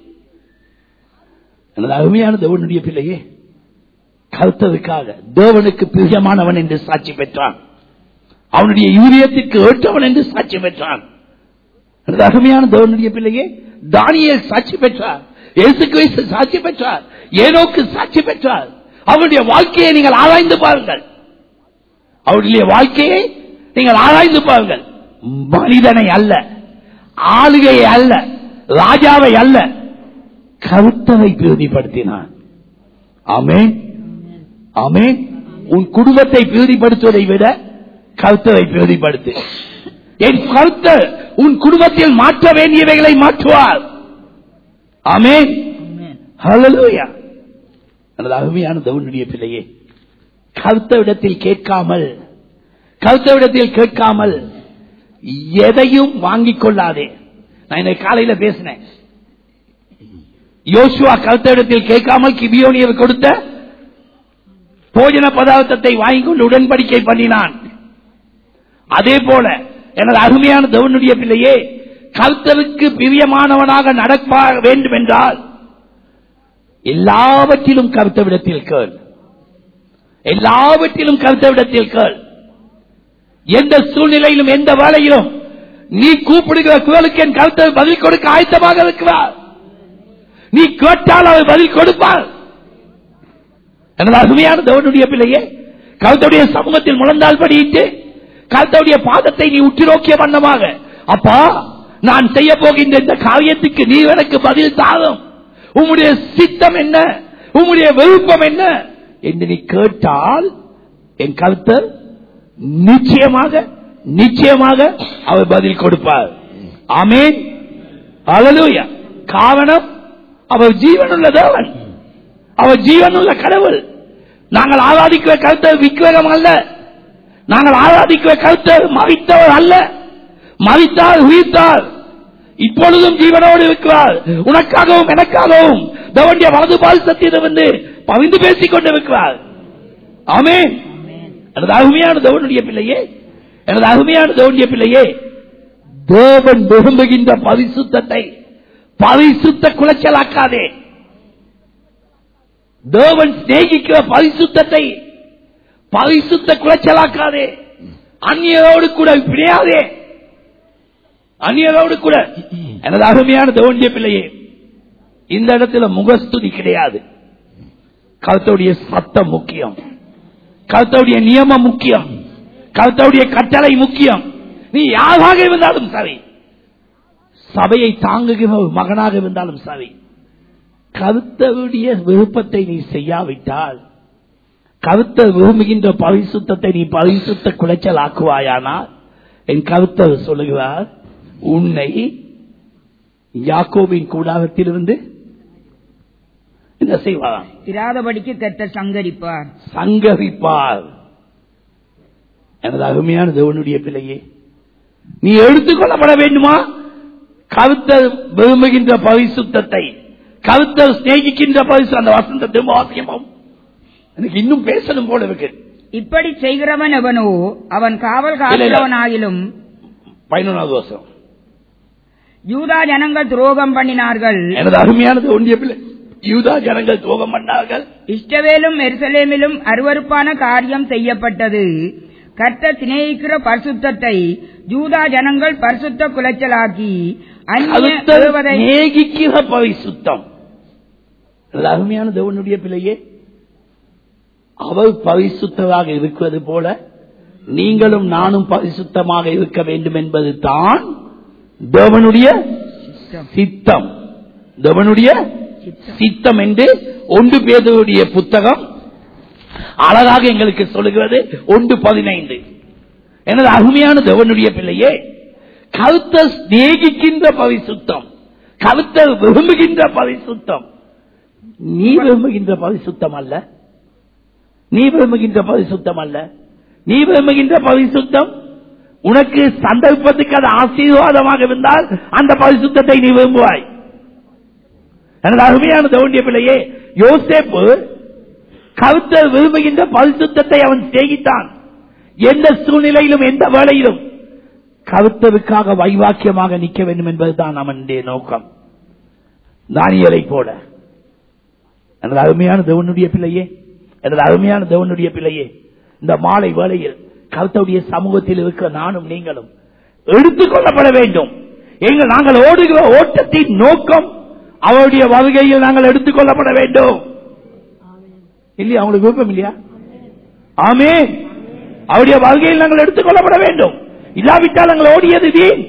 எனது அருமையான தேவனுடைய பிள்ளையே கருத்ததுக்காக தேவனுக்கு பிரியமானவன் என்று சாட்சி பெற்றான். அவனுடைய இருதயத்திற்கு ஏற்றவன் என்று சாட்சி பெற்றான். எனது அருமையான தேவனுடைய பிள்ளையே, தானியேல் சாட்சி பெற்றார், இயேசு கிறிஸ்து சாட்சி பெற்றார், ஏனோக்கு சாட்சி பெற்றார். அவருடைய வாழ்க்கையை நீங்கள் ஆராய்ந்து பாருங்கள். அவருடைய வாழ்க்கையை நீங்கள் ஆராய்ந்து பாருங்கள். மனிதனை அல்ல, ஆளுகையை அல்ல, ராஜாவை அல்ல, கருத்தவை பிரதிப்படுத்தினான். ஆமென் ஆமென். உன் குடும்பத்தை பிரதிப்படுத்துவதை விட கருத்தவை பிரதிப்படுத்து. என் கருத்தர் உன் குடும்பத்தில் மாற்ற வேண்டியவைகளை மாற்றுவார். ஆமென் ஹல்லேலூயா. எனது அருமையான தேவனுடைய பிள்ளையே, கருத்தவிடத்தில் கேட்காமல் கருத்தவிடத்தில் கேட்காமல் எதையும் வாங்கிக் கொள்ளாதே. நான் இன்னைக்கு காலையில பேசினேன். யோசுவா கர்த்தரிடத்தில் கேட்காமல் கிபியோனியர் கொடுத்த போஜன பதார்த்தத்தை வாங்கிக் கொண்டு உடன்படிக்கை பண்ணினான். அதே போல எனது அருமையான தேவனுடைய பிள்ளையே, கர்த்தருக்கு பிரியமானவனாக நடக்க வேண்டும் என்றால் எல்லாவற்றிலும் கர்த்தரிடத்தில் கேள். எல்லாவற்றிலும் கர்த்தரிடத்தில் கேள். எந்த சூழ்நிலையிலும் எந்த வேளையிலும் நீ கூப்பிடுகிற குரலுக்கு என் கர்த்தர் பதில் கொடுக்க ஆயத்தமாக இருக்கிறார். நீ கேட்டால் அவர் பதில் கொடுப்பார். எனது அருமையான தேவனுடைய பிள்ளையே, கர்த்தருடைய சமூகத்தில் முழந்தால் படியிட்டு கர்த்தருடைய பாதத்தை நீ உற்று நோக்கிய வண்ணமாக, அப்பா நான் செய்ய போகின்ற இந்த காரியத்துக்கு நீ எனக்கு பதில் தாரும், உம்முடைய சித்தம் என்ன, உம்முடைய விருப்பம் என்ன என்று நீ கேட்டால் என் கர்த்தர் நிச்சயமாக நிச்சயமாக அவர் பதில் கொடுப்பார். ஆமென், அல்லேலூயா. காரணம், அவர் ஜீவனுள்ள தேவன், அவர் ஜீவனுள்ள கடவுள். நாங்கள் ஆராதிக்கிற கர்த்தர் விக்கிரகம் அல்ல. நாங்கள் ஆராதிக்கிற கர்த்தர் மரித்தவர் அல்ல. மரித்தார், உயிர்த்தார், இப்பொழுதும் ஜீவனோடு இருக்கிறார். உனக்காகவும் எனக்காகவும் தேவனுடைய வலது பால்சத்தில் வந்து பவிந்து பேசிக் கொண்டிருக்கிறார். ஆமென். எனது அருமையான தேவனுடைய பிள்ளையே, எனது அருமையான தேவனுடைய பிள்ளையே, தேவன் விரும்புகின்ற பரிசுத்தத்தை பரிசுத்த குலைச்சலாக்காதே. தேவன் சிநேகிக்கிற பரிசுத்தத்தை பரிசுத்த குலைச்சலாக்காதே. அந்நியரோடு கூட பிணையாதே. அந்நியரோடு கூட. எனது அருமையான தேவனுடைய பிள்ளையே, இந்த இடத்துல முகஸ்துதி கிடையாது. கர்த்தருடைய சத்தம் முக்கியம், கர்த்தருடைய நியமம் முக்கியம், கர்த்தருடைய கட்டளை முக்கியம். நீ யாராக இருந்தாலும் சரி, சபையை தாங்குகிற ஒரு மகனாக இருந்தாலும் சரி, கர்த்தருடைய விருப்பத்தை நீ செய்யாவிட்டால், கர்த்தர் விரும்புகின்ற பரிசுத்தத்தை நீ பரிசுத்த குலைச்சல் ஆக்குவாயானால், என் கர்த்தர் சொல்லுகிறார், உன்னை யாக்கோபின் கூடாரத்திலிருந்து என்ன செய்வார்? திராதபடிக்கு கர்த்தர் சங்கரிப்பார் சங்கரிப்பார். எனது அருமையான தேவனுடைய பிள்ளையே, நீ எடுத்துக்கொள்ளப்பட வேண்டுமா? கர்த்தர் விரும்புகின்ற பரிசுத்தத்தை, கர்த்தர் சிநேகிக்கின்ற பரிசு. அந்த வசந்தத்தை வாசியமும் எனக்கு இன்னும் பேசணும் போல இருக்கு. இப்படி செய்கிறவன் எவனோ அவன் காவல் காக்கிறவனாயிலும். பதினொன்றாவது வருஷம். யூதா ஜனங்கள் துரோகம் பண்ணினார்கள். எனது அருமையானது ஒன்றிய பிள்ளை, யூதா ஜனங்கள் துரோகம் பண்ணார்கள். இஸ்ரவேலும் எருசலேமிலும் அருவருப்பான காரியம் செய்யப்பட்டது. கர்த்தர் சிநேகிக்கிற பரிசுத்தத்தை யூதா ஜனங்கள் பரிசுத்த குலைச்சலாக்கி சிநேகிக்கிற பரிசுத்தம். அருமையான தேவனுடைய பிள்ளையே, அவர் பரிசுத்தமாக இருக்கிறது போல நீங்களும் நானும் பரிசுத்தமாக இருக்க வேண்டும் என்பது தான் தேவனுடைய சித்தம். தேவனுடைய சித்தம் என்று ஒன்று பேதுருடைய புத்தகம் அழகாக எங்களுக்கு சொல்லுகிறது. ஒன்று பதினைந்து. எனது அருமையான தேவனுடைய பிள்ளையே, கர்த்தர் சிநேகிக்கின்ற பரிசுத்தம், கர்த்தர் விரும்புகின்ற பரிசுத்தம். நீ விரும்புகின்ற பரிசுத்தம் அல்ல, நீ விரும்புகின்ற பரிசுத்தம் அல்ல. நீ விரும்புகின்ற பரிசுத்தம் உனக்கு சந்தர்ப்பத்துக்கு அது ஆசீர்வாதமாக இருந்தால் அந்த பரிசுத்தத்தை நீ விரும்புவாய். எனது அருமையான தேவனுடைய பிள்ளையே, யோசேப்பு கர்த்தர் விரும்புகின்ற பரிசுத்தத்தை அவன் செய்கித்தான். எந்த சூழ்நிலையிலும் எந்த வேளையிலும் கர்த்தருக்காக வைவாக்கியமாக நிற்க வேண்டும் என்பதுதான் அவனுடைய நோக்கம். தானியேலை போல. எனது அருமையான தேவனுடைய பிள்ளையே, எனது அருமையான தேவனுடைய பிள்ளையே, இந்த மாலை வேளையில் கர்த்தருடைய சமூகத்தில் இருக்கிற நானும் நீங்களும் எடுத்துக்கொள்ளப்பட வேண்டும். எங்கள் நாங்கள் ஓடுகிற ஓட்டத்தின் நோக்கம் அவருடைய வருகையில் நாங்கள் எடுத்துக்கொள்ளப்பட வேண்டும். இல்லையா? அவங்களுக்கு விருப்பம் இல்லையா? ஆமென். அவருடைய வருகையில் நாங்கள் எடுத்துக்கொள்ளப்பட வேண்டும். இல்லாவிட்டால் நாங்கள் ஓடியது வீண்.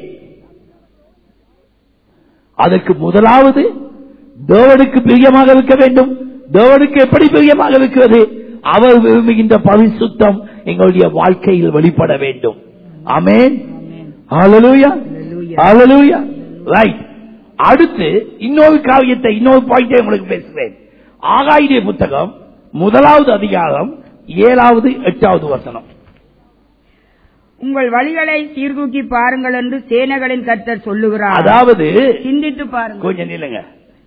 அதற்கு முதலாவது தேவனுக்கு பிரியமாக இருக்க வேண்டும். தேவனுக்கு எப்படி பிரியமாக இருக்கிறது? அவர் விரும்புகின்ற பரிசுத்தம் எங்களுடைய வாழ்க்கையில் வெளிப்பட வேண்டும். ஆமென். Hallelujah, hallelujah. ரைட். அடுத்து இன்னொரு காரியத்தை, இன்னொரு பாயிண்டை உங்களுக்கு பேசுவேன். ஆகாயிடைய புத்தகம் முதலாவது அதிகாரம் ஏழாவது எட்டாவது வசனம். உங்கள் வழிகளை சீர்தூக்கி பாருங்கள் என்று சேனைகளின் கர்த்தர் சொல்லுகிறார். அதாவது சிந்தித்து பாருங்கள். கொஞ்சம் நில்லுங்க.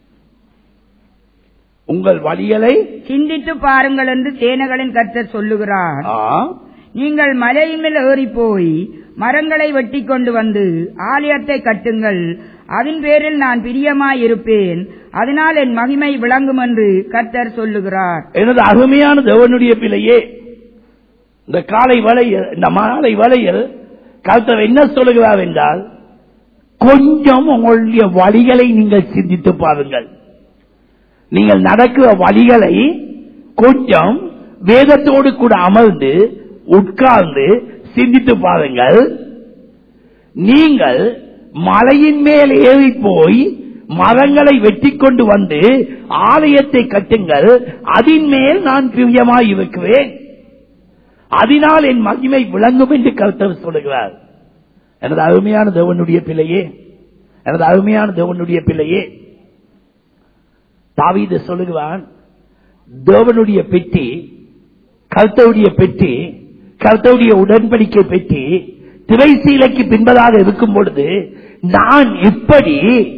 உங்கள் வழிகளை சிந்தித்து பாருங்கள் என்று சேனைகளின் கர்த்தர் சொல்லுகிறார். ஆ, நீங்கள் மலையின் மேல் ஏறி போய் மரங்களை வெட்டி கொண்டு வந்து ஆலயத்தை கட்டுங்கள். அதன் பேரில் நான் பிரியமாயிருப்பேன். அதனால் என் மகிமை விளங்கும் என்று கர்த்தர் சொல்லுகிறார். எனது அருமையான தேவனுடைய பிள்ளையே, இந்த காலை வேளையில், இந்த மாலை வேளையில் கர்த்தர் என்ன சொல்லுகிறார் என்றால், கொஞ்சம் உங்களுடைய வழிகளை நீங்கள் சிந்தித்து பாருங்கள். நீங்கள் நடக்கிற வழிகளை கொஞ்சம் வேதத்தோடு கூட அமர்ந்து உட்கார்ந்து சிந்தித்து பாருங்கள். நீங்கள் மலையின் மேல் ஏறி போய் மரங்களை வெட்டி கொண்டு வந்து ஆலயத்தை கட்டுங்கள். அதன் மேல் நான் பிரியமாய் இருக்கிறேன். அதனால் என் மகிமை விளங்கும் என்று கர்த்தர் சொல்லுகிறார். எனது அருமையான தேவனுடைய பிள்ளையே, எனது அருமையான தேவனுடைய பிள்ளையே, தாவீது சொல்லுகிறான், தேவனுடைய பெட்டி, கர்த்தருடைய பெட்டி, கர்த்தருடைய உடன்படிக்கை பெட்டி திரைசீலைக்கு பின்பதாக இருக்கும் பொழுது நான் எப்படி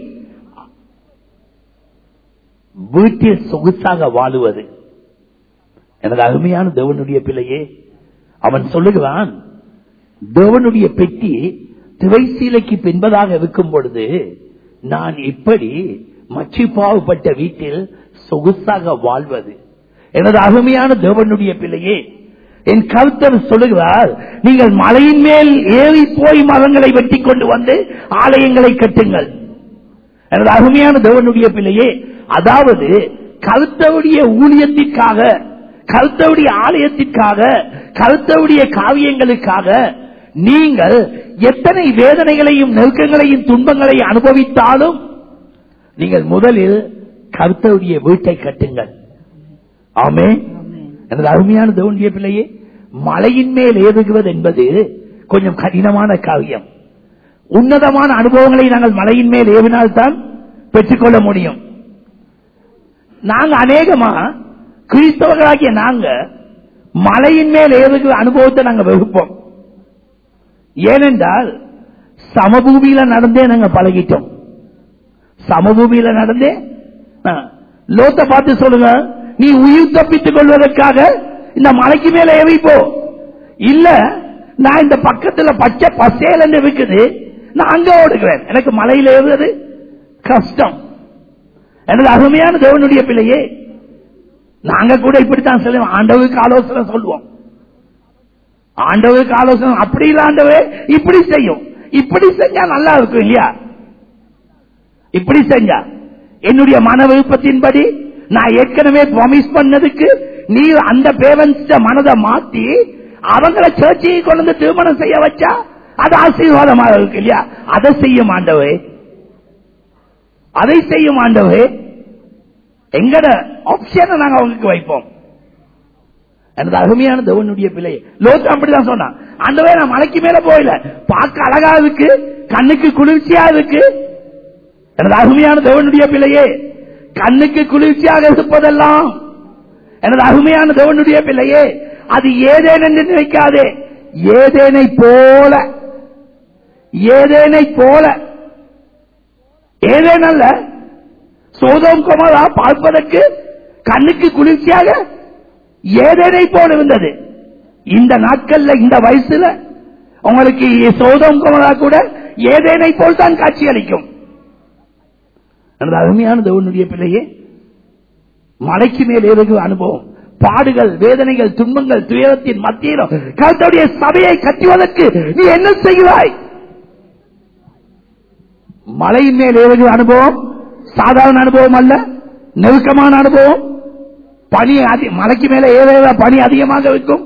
வீட்டில் சொகுசாக வாழுவது? எனது அருமையான தேவனுடைய பிள்ளையே, அவன் சொல்லுகிறான், தேவனுடைய பெட்டி திரைசீலைக்கு பின்பதாக இருக்கும் பொழுது நான் இப்படி மச்சி பாவப்பட்ட வீட்டில் சொகுசாக வாழ்வது? எனது அருமையான தேவனுடைய பிள்ளையே, என் கர்த்தர் சொல்லுகிறார், நீங்கள் மலையின் மேல் ஏறி போய் மரங்களை வெட்டி கொண்டு வந்து ஆலயங்களை கட்டுங்கள். எனது அருமையான தேவனுடைய பிள்ளையே, அதாவது கர்த்தருடைய ஊழியத்திற்காக, கர்த்தருடைய ஆலயத்திற்காக, கர்த்தருடைய காவியங்களுக்காக நீங்கள் எத்தனை வேதனைகளையும் நெருக்கங்களையும் துன்பங்களையும் அனுபவித்தாலும் நீங்கள் முதலில் கர்த்தருடைய வீட்டை கட்டுங்கள். ஆமென். எனது அருமையான தேவனுடைய பிள்ளையே, மலையின் மேல் ஏறுகிறது என்பது கொஞ்சம் கடினமான காரியம். உன்னதமான அனுபவங்களை நாங்கள் மலையின் மேல் ஏறினால்தான் பெற்றுக்கொள்ள முடியும். நாங்க அநேகமா கிறிஸ்தவர்களாகிய நாங்க மலையின் மேல் ஏறுகிற அனுபவத்தை நாங்க வெறுப்போம். ஏனென்றால் சமபூமியில நடந்தே நாங்க பழகிட்டோம். சமபூமியில நடந்தே லோத்தை பார்த்து சொல்லுங்க, நீ உயிர் தப்பித்துக் கொள்வதற்காக இந்த மலைக்கு மேல ஏறிப்போ. இல்ல, நான் இந்த பக்கத்துல பச்சை பசேல் என்று இருக்குது, நான் அங்க ஓடுகிறேன், எனக்கு மலையில ஏறுவது கஷ்டம். எனது அருமையான தேவனுடைய பிள்ளையே, நாங்க கூட இப்படித்தான் சொல்லுவோம், ஆண்டவருக்கு ஆலோசனை சொல்லுவோம். ஆண்டவருக்கு ஆலோசனை அப்படி இல்ல, ஆண்டவே இப்படி செய்யும், இப்படி செஞ்சா நல்லா இருக்கும் இல்லையா? இப்படி செஞ்சா என்னுடைய மன விருப்பத்தின்படி நான் ஏற்கனவே ப்ராமிஸ் பண்ணதுக்கு நீ அந்த பேரண்ட்ஸ் மனதை மாத்தி அவங்களை சர்ச்சையை கொண்டு வந்து திருமணம் செய்ய வச்சா அது ஆசீர்வாதமாக இருக்கு இல்லையா? அதை செய்யும் ஆண்டவே, அதை செய்யும் ஆண்டவே. எங்கட ஆப்ஷனை நாங்க அவங்களுக்கு வைப்போம். எனது அருமையான தேவனுடைய பிள்ளை லோத்து அப்படிதான் சொன்னான், ஆண்டவே நான் மலைக்கு மேல போயில, பார்க்க அழகா இருக்கு, கண்ணுக்கு குளிர்ச்சியா இருக்கு. எனது அருமையான தேவனுடைய பிள்ளையே, கண்ணுக்கு குளிர்ச்சியாக இருப்பதெல்லாம் எனது அருமையான தேவனுடைய பிள்ளையே, அது ஏதேன் என்று நினைக்காதே. ஏதேனை போல, ஏதேனை போல, ஏதேன் அல்ல, சோதோம் கொமோரா பார்ப்பதற்கு கண்ணுக்கு குளிர்ச்சியாக ஏதேனை போல இருந்தது. இந்த நாட்கள்ல, இந்த வயசுல உங்களுக்கு சோதோம் கொமோரா கூட ஏதேனை போல் தான் காட்சி அளிக்கும். எனது அருமையான தேவனுடைய பிள்ளையே, மலைக்கு மேல் ஏறுகிற அனுபவம், பாடுகள், வேதனைகள், துன்பங்கள், துயரத்தின் மத்தியிலும் கர்த்தருடைய சபையை கட்டுவதற்கு நீ என்ன செய்கிறாய்? மலையின் மேல் ஏறுகிற அனுபவம் சாதாரண அனுபவம் அல்ல, நெருக்கமான அனுபவம். பனி மலைக்கு மேல ஏற பனி அதிகமாக இருக்கும்.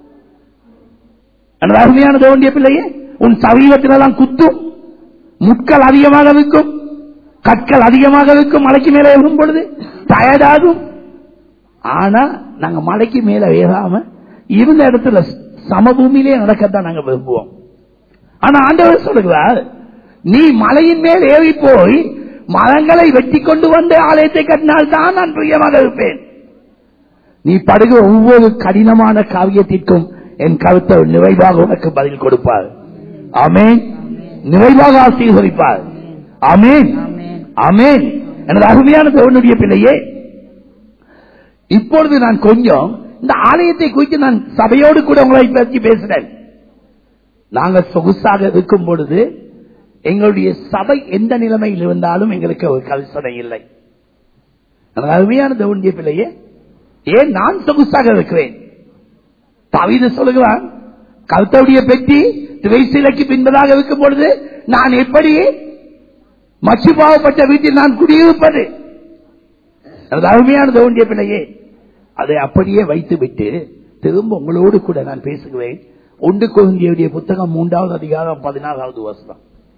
எனது அருமையான தேவனுடைய பிள்ளையே, உன் சரீரத்திலெல்லாம் குத்தும், முட்கள் அதிகமாக இருக்கும், கற்கள் அதிகமாக இருக்கும். மலைக்கு மேல ஏறும் பொழுது டயர்டாகும். ஆனா நாங்க மலைக்கு மேல ஏறாம இருந்த இடத்துல சமபூமியிலே நடக்கத்தான் நாங்க விரும்புவோம். ஆனா ஆண்டவர் சொல்லுகிறார், நீ மலையின் மேல் ஏறி போய் மரங்களை வெட்டி கொண்டு வந்து ஆலயத்தை கட்டினால் தான் நான் பிரியமாக இருப்பேன். நீ படுகிற ஒவ்வொரு கடினமான காவியத்திற்கும் என் கருத்தர் நிறைவாக உனக்கு பதில் கொடுப்பார். ஆமென். நிறைவாக ஆசீர்வதிப்பார். ஆமென். ஆமென். எனது அருமையான தேவனுடைய பிள்ளையே, இப்பொழுது நான் கொஞ்சம் இந்த ஆலயத்தை குறித்து நான் சபையோடு கூட உங்களை பற்றி பேசினேன். நாங்கள் சொகுசாக இருக்கும் பொழுது எங்களுடைய சபை எந்த நிலைமையில் இருந்தாலும் எங்களுக்கு ஒரு கல்சனை இல்லை. அருமையான தேவனுடைய பிள்ளையே, ஏன் நான் சொகுசாக இருக்கிறேன்? தாவீது சொல்லுகிறான், கர்த்தருடைய பெட்டி திரைச்சீலைக்கு பின்பதாக இருக்கும் பொழுது நான் எப்படி மச்சுபாவப்பட்ட வீட்டில் நான் குடியிருப்பது? அருமையான தேவனுடைய பிள்ளையே, அதை அப்படியே வைத்து விட்டு திரும்ப உங்களோடு கூட நான் பேசுகிறேன். ஒன்று கொரிந்தியருடைய புத்தகம் மூன்றாவது அதிகாரம் பதினாறாவது வசனம்.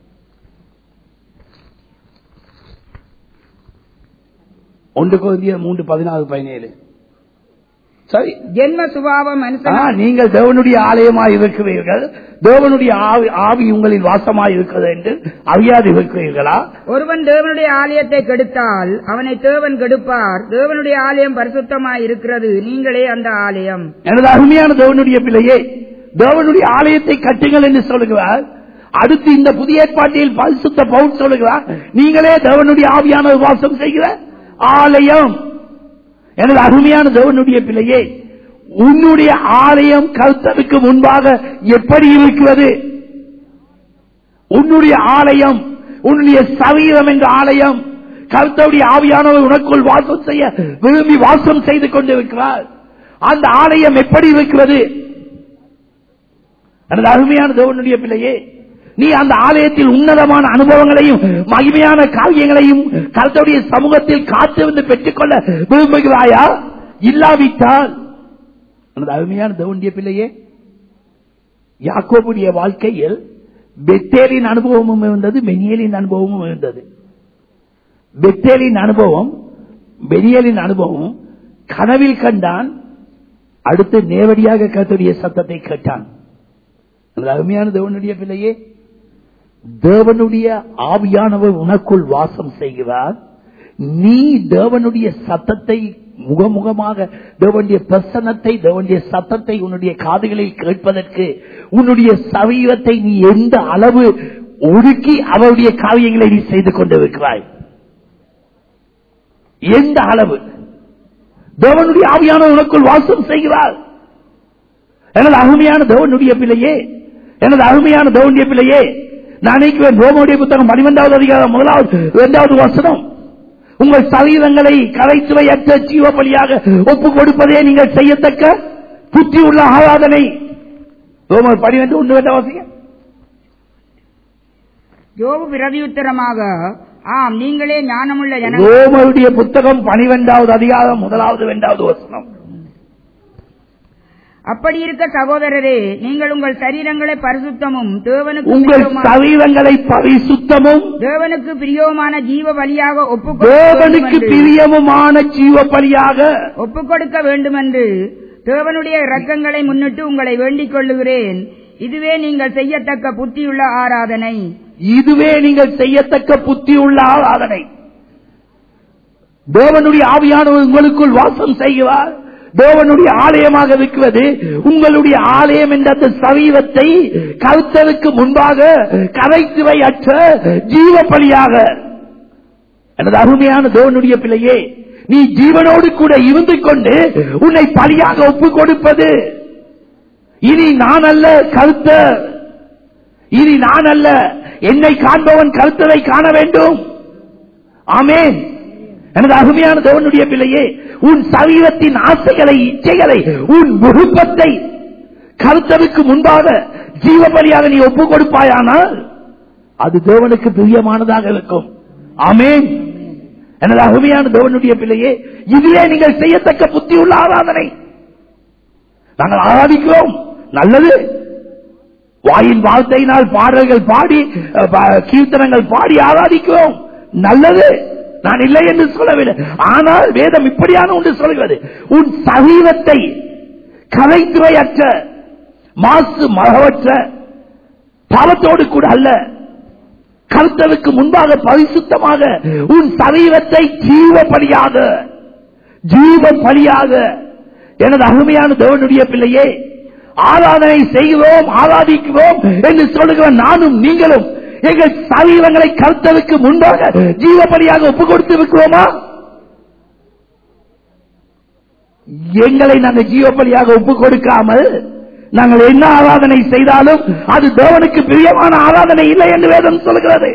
ஒன்று கொரிந்தியர் மூன்று பதினாறு பதினேழு. சரி, ஜென்ம சுபாவம் நீங்கள் தேவனுடைய ஆலயமாய் இருக்கிறீர்கள், தேவனுடைய ஆவி உங்களில் வாசமாய் இருக்கிறது என்று அறியாது இருக்கிறீர்களா? ஒருவன் தேவனுடைய ஆலயத்தை கெடுத்தால் அவனை தேவன் கெடுப்பார். தேவனுடைய ஆலயம் பரிசுத்தமாய் இருக்கிறது, நீங்களே அந்த ஆலயம். எனது அருமையான தேவனுடைய பிள்ளையே, தேவனுடைய ஆலயத்தை கட்டுங்கள் என்று சொல்லுகிறார். அடுத்து இந்த புதிய ஏற்பாட்டில் பரிசுத்த பவுல் சொல்லுகிறார், நீங்களே தேவனுடைய ஆவியான வாசம் செய்கிற ஆலயம். எனது அருமையான தேவனுடைய பிள்ளையே, உன்னுடைய ஆலயம் கர்த்தருக்கு முன்பாக எப்படி இருக்கிறது? உன்னுடைய ஆலயம், உன்னுடைய சரீரம் என்ற ஆலயம், கர்த்தருடைய ஆவியானவர் உனக்குள் வாசம் செய்ய விரும்பி வாசம் செய்து கொண்டிருக்கிறார். அந்த ஆலயம் எப்படி இருக்கிறது? எனது அருமையான தேவனுடைய பிள்ளையே, நீ அந்த ஆலயத்தில் உன்னதமான அனுபவங்களையும் மகிமையான காரியங்களையும் கர்த்தருடைய சமூகத்தில் காத்திருந்து பெற்றுக்கொள்ள விரும்புகிறாயா? இல்லாவிட்டால் அருமையான தேவனுடைய பிள்ளையே, யாக்கோபுடைய வாழ்க்கையில் பெத்தேலின் அனுபவமும் இருந்தது, பெனியேலின் அனுபவமும் இருந்தது. பெத்தேலின் அனுபவம், பெனியேலின் அனுபவம் கனவில் கண்டான், அடுத்து நேரடியாக கர்த்தருடைய சத்தத்தை கேட்டான். அருமையான தேவனுடைய பிள்ளையே, தேவனுடைய ஆவியானவர் உனக்குள் வாசம் செய்கிறார். நீ தேவனுடைய சத்தத்தை முகமுகமாக, தேவனுடைய பிரசன்னத்தை, தேவனுடைய சத்தத்தை உன்னுடைய காதுகளில் கேட்பதற்கு உன்னுடைய சரீரத்தை நீ எந்த அளவு ஒடுக்கி அவருடைய காரியங்களை நீ செய்து கொண்டிருக்கிறாய்? எந்த அளவு தேவனுடைய ஆவியானவர் உனக்குள் வாசம் செய்கிறார்? எனது அருமையான தேவனுடைய பிள்ளையே, எனது அருமையான தேவனுடைய பிள்ளையே, நான் நினைக்கிறேன் ரோமனுடைய புத்தகம் பன்னிரண்டாவது அதிகாரம் முதலாவது இரண்டாவது வசனம், உங்கள் சரீரங்களை கரைத்துவையற்ற ஜீவ பலியாக ஒப்புக் கொடுப்பதே நீங்கள் செய்யத்தக்க புத்தி உள்ள ஆராதனை. ரோமர் பன்னிரண்டு ஒன்று இரண்டு வாசிங்க. யோபு பிரதியுத்தரமாக, ஆம், நீங்களே ஞானமுள்ள ஜனம். ரோமருடைய புத்தகம் பன்னிரண்டாவது அதிகாரம் முதலாவது இரண்டாவது வசனம். அப்படி இருக்க சகோதரரே, நீங்கள் உங்கள் சரீரங்களை பரிசுத்தமும் தேவனுக்கு உங்கள் சரீரங்களை பரிசுத்தமும் தேவனுக்கு பிரியமான ஜீவ பலியாக ஒப்புக் தேவனுக்கு பிரியமான ஜீவ பலியாக ஒப்புக் கொடுக்க வேண்டும் என்று தேவனுடைய இரக்கங்களை முன்னிட்டு உங்களை வேண்டிக் கொள்ளுகிறேன். இதுவே நீங்கள் செய்யத்தக்க புத்தியுள்ள ஆராதனை. இதுவே நீங்கள் செய்யத்தக்க புத்தியுள்ள ஆராதனை. தேவனுடைய ஆவியானவர் உங்களுக்குள் வாசம் செய்கிறார். தேவனுடைய ஆலயமாக இருக்கிறது. உங்களுடைய ஆலயம் என்ற அந்த சரீரத்தை கர்த்தருக்கு முன்பாக கரைத்துவை அற்ற ஜீவ பலியாக. எனது அருமையான தேவனுடைய பிள்ளையே, நீ ஜீவனோடு கூட இருந்து கொண்டு உன்னை பலியாக ஒப்புக் கொடுப்பது, இனி நான் அல்ல கர்த்தர், இனி நான் அல்ல, என்னை காண்பவன் கர்த்தரை காண வேண்டும். ஆமென். எனது அருமையான தேவனுடைய பிள்ளையே, உன் சரீரத்தின் ஆசைகளை, இச்சைகளை, உன் விருப்பத்தை கர்த்தருக்கு முன்பாக ஜீவ பலியாக நீ ஒப்புக் கொடுப்பாயானால் அது தேவனுக்கு பிரியமானதாக இருக்கும். ஆமென். எனது அருமையான தேவனுடைய பிள்ளையே, இதுவே நீங்கள் செய்யத்தக்க புத்தி உள்ள ஆராதனை. நாங்கள் ஆராதிக்கிறோம், நல்லது. வாயின் வார்த்தையினால் பாடல்கள் பாடி, கீர்த்தனங்கள் பாடி ஆராதிக்கிறோம், நல்லது. நான் இல்லை என்று சொல்லவில்லை. ஆனால் வேதம் இப்படியான ஒன்று சொல்கிறது, உன் சரீரத்தை கரைத்துவையற்ற மாசு மகவற்ற பாவத்தோடு கூட அல்ல, கர்த்தருக்கு முன்பாக பரிசுத்தமாக உன் சரீரத்தை ஜீவ பலியாக, ஜீவ பலியாக. எனது அருமையான தேவனுடைய பிள்ளையே, ஆராதனை செய்கிறோம், ஆராதிக்கிறோம் என்று சொல்லுகிற நானும் நீங்களும் எங்கள் சரீரங்களை கர்த்தருக்கு முன்பாக ஜீவபலியாக ஒப்புக் கொடுத்து இருக்கிறோமா? எங்களை நாங்கள் ஜீவபலியாக ஒப்புக் கொடுக்காமல் நாங்கள் என்ன ஆராதனை செய்தாலும் அது தேவனுக்கு பிரியமான ஆராதனை இல்லை என்று வேதம் சொல்கிறது.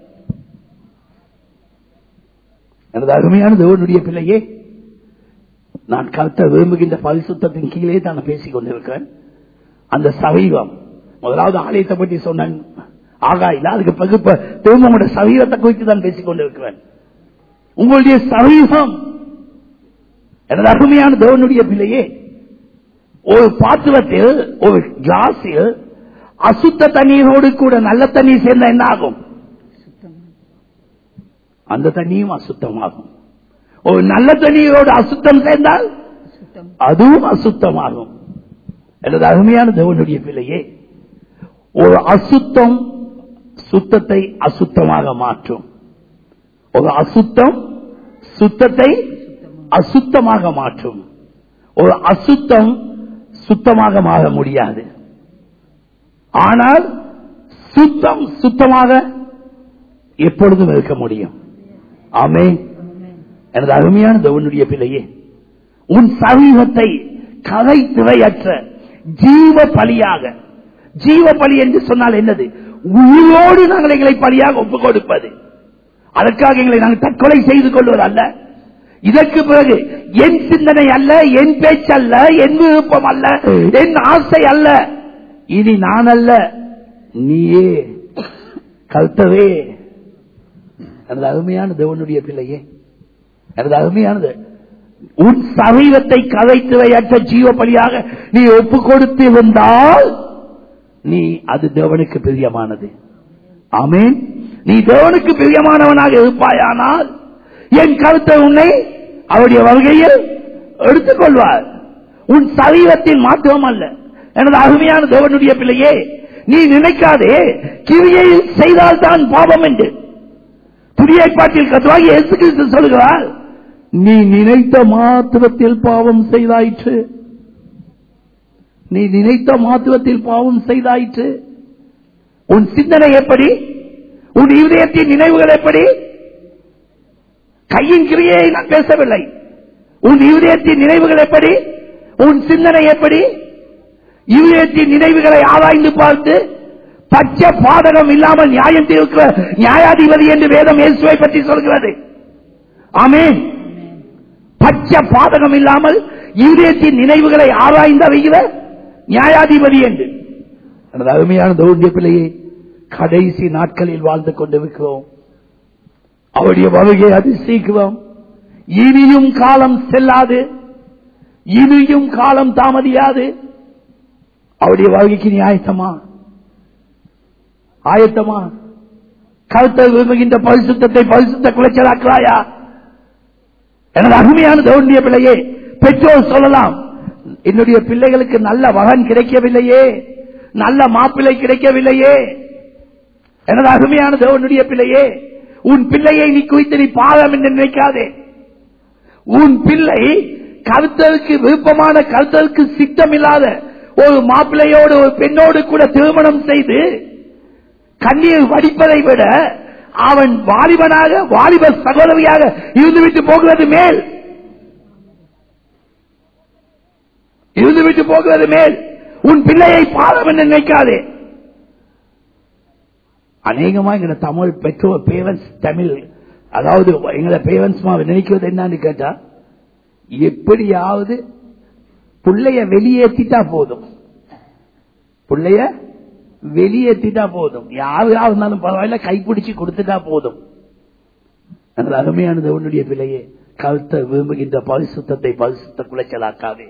எனது அருமையான தேவனுடைய பிள்ளையே, நான் கர்த்தர் விரும்புகின்ற பரிசுத்தத்தின் கீழே தான் பேசிக் கொண்டிருக்கிறேன். அந்த சரீரம், முதலாவது ஆலயத்தை பற்றி சொன்னேன், ஆகா இல்ல, அதுக்கு பகுப்ப திரும்ப உங்களுடைய சரீரத்தை குறித்து தான் பேசிக் கொண்டிருக்கிறேன். உங்களுடைய சரீரம், எனது அருமையான தேவனுடைய பிள்ளையே, ஒரு பாத்திரத்தில் ஒரு கிளாஸில் அசுத்த தண்ணீரோடு கூட நல்ல தண்ணீர் சேர்ந்த என்ன ஆகும்? அந்த தண்ணியும் அசுத்தமாகும். ஒரு நல்ல தண்ணீரோடு அசுத்தம் சேர்ந்தால் அதுவும் அசுத்தமாகும். எனது அருமையான தேவனுடைய பிள்ளையே, ஒரு அசுத்தம் சுத்தத்தை அசுத்தமாக மாற்றும். ஒரு அசுத்தம் சுத்தத்தை அசுத்தமாக மாற்றும். ஒரு அசுத்தம் சுத்தமாக மாற முடியாது. ஆனால் சுத்தம் சுத்தமாக எப்பொழுதும் இருக்க முடியும். ஆமென். எனது அருமையான தேவனுடைய பிள்ளையே, உன் சரீரத்தை கலை திரையற்ற ஜீவ பலியாக, ஜீவ பலி என்று சொன்னால் என்னது? உயிரோடு நாங்கள் எங்களை பலியாக ஒப்புக் கொடுப்பது. அதற்காக எங்களை நாங்கள் தற்கொலை செய்து கொள்வது அல்ல. இதற்கு பிறகு என் சிந்தனை அல்ல, என் பேச்சு அல்ல, என் விருப்பம் அல்ல, என் ஆசை அல்ல, இனி நான் அல்ல, நீயே கர்த்தரே. எனது அருமையான தேவனுடைய பிள்ளையே, எனது அருமையானது, உன் சரீரத்தை கதைத்துவையற்ற ஜீவ பலியாக நீ ஒப்பு கொடுத்து இருந்தால் நீ அது தேவனுக்கு பிரியமானது. ஆமென். நீ தேவனுக்கு பிரியமானவனாக இருப்பாயானால் என் கருத்தை உன்னை அவருடைய வருகையில் எடுத்துக் கொள்வார். உன் சரீரத்தின் மாற்றம் அல்ல. எனது அருமையான தேவனுடைய பிள்ளையே, நீ நினைக்காதே கிரியையில் செய்தால்தான் பாவம் என்று. புதிய ஏற்பாட்டில் கர்த்தராகிய இயேசு கிறிஸ்து சொல்கிறார், நீ நினைத்த மாத்திரத்தில் பாவம் செய்தாயிற்று. நீ நினைத்த மாத்திரத்தில் பாவம் செய்தாயிற்று. உன் சிந்தனை எப்படி? உன் இதயத்தின் நினைவுகள் எப்படி? கையின் கிரியை நான் பேசவில்லை. உன் இதயத்தின் நினைவுகள் எப்படி? உன் சிந்தனை எப்படி? இதயத்தின் நினைவுகளை ஆராய்ந்து பார்த்து பச்சை பாதகம் இல்லாமல் நியாயம் தீர்க்கிற நியாயாதிபதி என்று வேதம் இயேசுவை பற்றி சொல்கிறது. ஆமென். பச்சை பாதகம் இல்லாமல் இதயத்தின் நினைவுகளை ஆராய்ந்து அறிகிற நியாயாதிபதி என்று. எனது அருமையான தேவனுடைய பிள்ளையை, கடைசி நாட்களில் வாழ்ந்து கொண்டிருக்கிறோம். அவருடைய வருகை அது சீக்கிரம். இனியும் காலம் செல்லாது, இனியும் காலம் தாமதியாது. அவருடைய வருகைக்கு நீ ஆயத்தமா? ஆயத்தமா? கர்த்தர் விரும்புகின்ற பரிசுத்தத்தை பரிசுத்த குலைச்சலாக்குறாயா? எனது அருமையான தேவனுடைய பிள்ளையே, பெற்றோர் சொல்லலாம், என்னுடைய பிள்ளைகளுக்கு நல்ல மகன் கிடைக்கவில்லையே, நல்ல மாப்பிள்ளை கிடைக்கவில்லையே. எனது அருமையான தேவனுடைய பிள்ளையே, உன் பிள்ளையை நீ குறித்து நீ பாவம் என்று நினைக்காதே. உன் பிள்ளை கர்த்தருக்கு விருப்பமான, கர்த்தருக்கு சித்தமில்லாத ஒரு மாப்பிள்ளையோடு ஒரு பெண்ணோடு கூட திருமணம் செய்து கண்ணீர் வடிப்பதை விட அவன் வாலிபனாக, வாலிப சகோதரியாக இருந்துவிட்டு போகிறது மேல், இருந்துவிட்டு போகிறது மேல். உன் பிள்ளையை பாவம் என்று நினைக்காதே. அநேகமா எங்க தமிழ் பெற்றோர் பேரண்ட்ஸ், தமிழ் அதாவது எங்களை பேரண்ட்ஸ் நினைக்கிறது என்னன்னு கேட்டா, எப்படியாவது பிள்ளைய வெளியேற்றிட்டா போதும், பிள்ளைய வெளியேற்றிட்டா போதும், யாராவது இருந்தாலும் பரவாயில்ல, கைப்பிடிச்சு கொடுத்துட்டா போதும். அந்த அருமையான தேவனுடைய பிள்ளையே, கர்த்தர் விரும்புகின்ற பரிசுத்தத்தை பரிசுத்த குலைச்சலாக்காதே.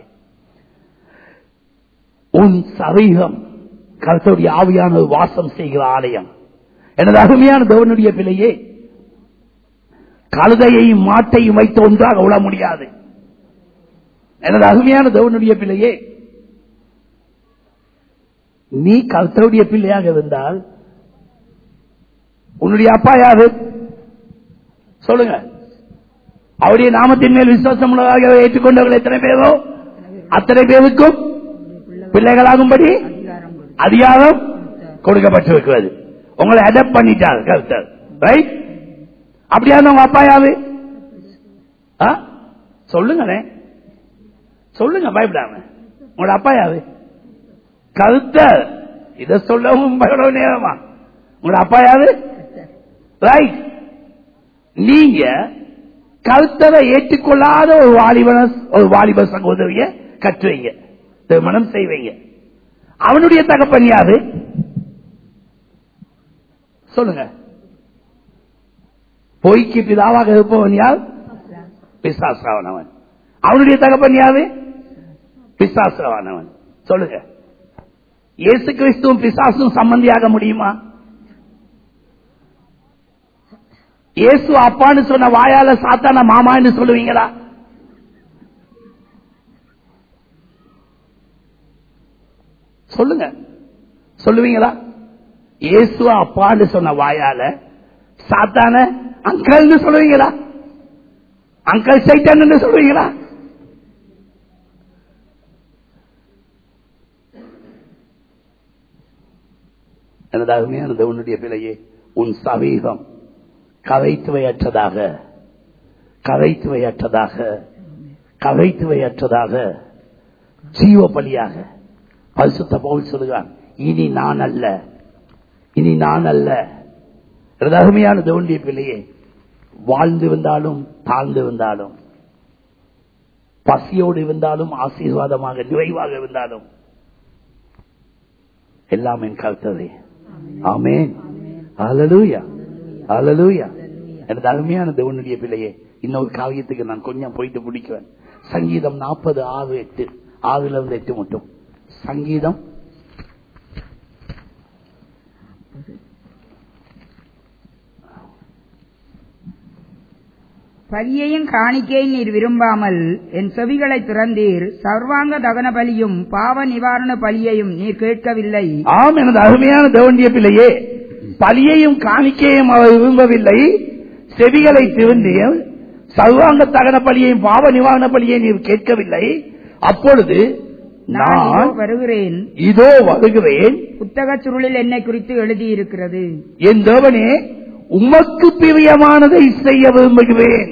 உன் சரீரம் கர்த்தருடைய ஆவியான வாசம் செய்கிற ஆலயம். எனது அருமையான தேவனுடைய பிள்ளையே, கழுதையையும் மாட்டையும் வைத்து ஒன்றாக விட முடியாது. எனது அருமையான தேவனுடைய பிள்ளையே, நீ கர்த்தருடைய பிள்ளையாக இருந்தால் உன்னுடைய அப்பா யாரு சொல்லுங்க? அவருடைய நாமத்தின் மேல் விசுவாசம் உள்ளதாக ஏற்றுக்கொண்டவர்கள் எத்தனை பேரோ அத்தனை பேருக்கும் பிள்ளைகளாகும்படி அதிகாரம் கொடுக்கப்பட்டிருக்கிறது. உங்களை அடாப்ட் பண்ணிட்டார் கர்த்தர். ரைட்? அப்படியா உங்க அப்பா யாரு? சொல்லுங்களே, சொல்லுங்க பயப்படாம. உங்களோட அப்பா யாரு? கர்த்தர். இத சொல்லவும் நேரமா உங்களோட அப்பா யாரு? ரைட். நீங்க கர்த்தரை ஏற்றுக்கொள்ளாத ஒரு வாலிபன ஒரு வாலிப சகோதரிய கற்றுவீங்க, திருமணம் செய்வீங்க. அவனுடைய தகப்பன் யாரு? சொல்லுங்க. பொய்க்கு பிதாவாக இருப்பவன் யார்? பிசாசானவன். அவனுடைய தகப்பன் யாரு? பிசாசானவன். சொல்லுங்க. இயேசு கிறிஸ்துவும் பிசாசும் சம்பந்தியாக முடியுமா? இயேசு அப்பான்னு சொன்ன வாயால சாத்தான மாமான்னு சொல்லுவீங்களா? சொல்லுங்க, சொல்லுவீங்களா? இயேசு அப்பான்னு சொன்ன வாயால சாத்தான அங்கிள் சொல்லுவீங்களா? அங்கிள் சைத்தான் சொல்லுவீங்களா? எனது அருமையானது உன்னுடைய பிள்ளையே, உன் சமீபம் கவைத்துவையற்றதாக கவைத்துவையற்றதாக கவைத்துவையற்றதாக ஜீவ பலியாக பரிசுத்த பவுல் சொல்லுகிறான். இனி நான் அல்ல, இனி நான் அல்ல. எனது அருமையான தேவனுடைய பிள்ளையே, வாழ்ந்து வந்தாலும் தாழ்ந்து வந்தாலும், பசியோடு இருந்தாலும் ஆசீர்வாதமாக நிறைவாக இருந்தாலும் எல்லாம் என் கர்த்தரே. ஆமென். ஹல்லேலூயா, ஹல்லேலூயா. எனது அருமையான தேவனுடைய பிள்ளையே, இன்னொரு காரியத்துக்கு நான் கொஞ்சம் போயிட்டு பிடிக்குவேன். சங்கீதம் நாற்பது ஆறு எட்டு ஆறுல இருந்து எட்டு மட்டும். சங்கீதம் பலியையும் காணிக்கையும் நீர் விரும்பாமல் என் செவிகளை திறந்தீர். சர்வாங்க தகன பலியும் பாவ நிவாரண பலியையும் நீர் கேட்கவில்லை. ஆம், எனது அருமையான தேவனுடைய பிள்ளையே, பலியையும் காணிக்கையும் அவர் விரும்பவில்லை. செவிகளை திறந்தீர். சர்வாங்க தகன பலியையும் பாவ நிவாரண பலியை நீர் கேட்கவில்லை. அப்பொழுது நான் வருகிறேன், இதோ வருகிறேன், புத்தக சுருளில் என்னை குறித்து எழுதியிருக்கிறது. என் தேவனே, உமக்கு பிரியமானதை செய்ய விரும்புகிறேன்.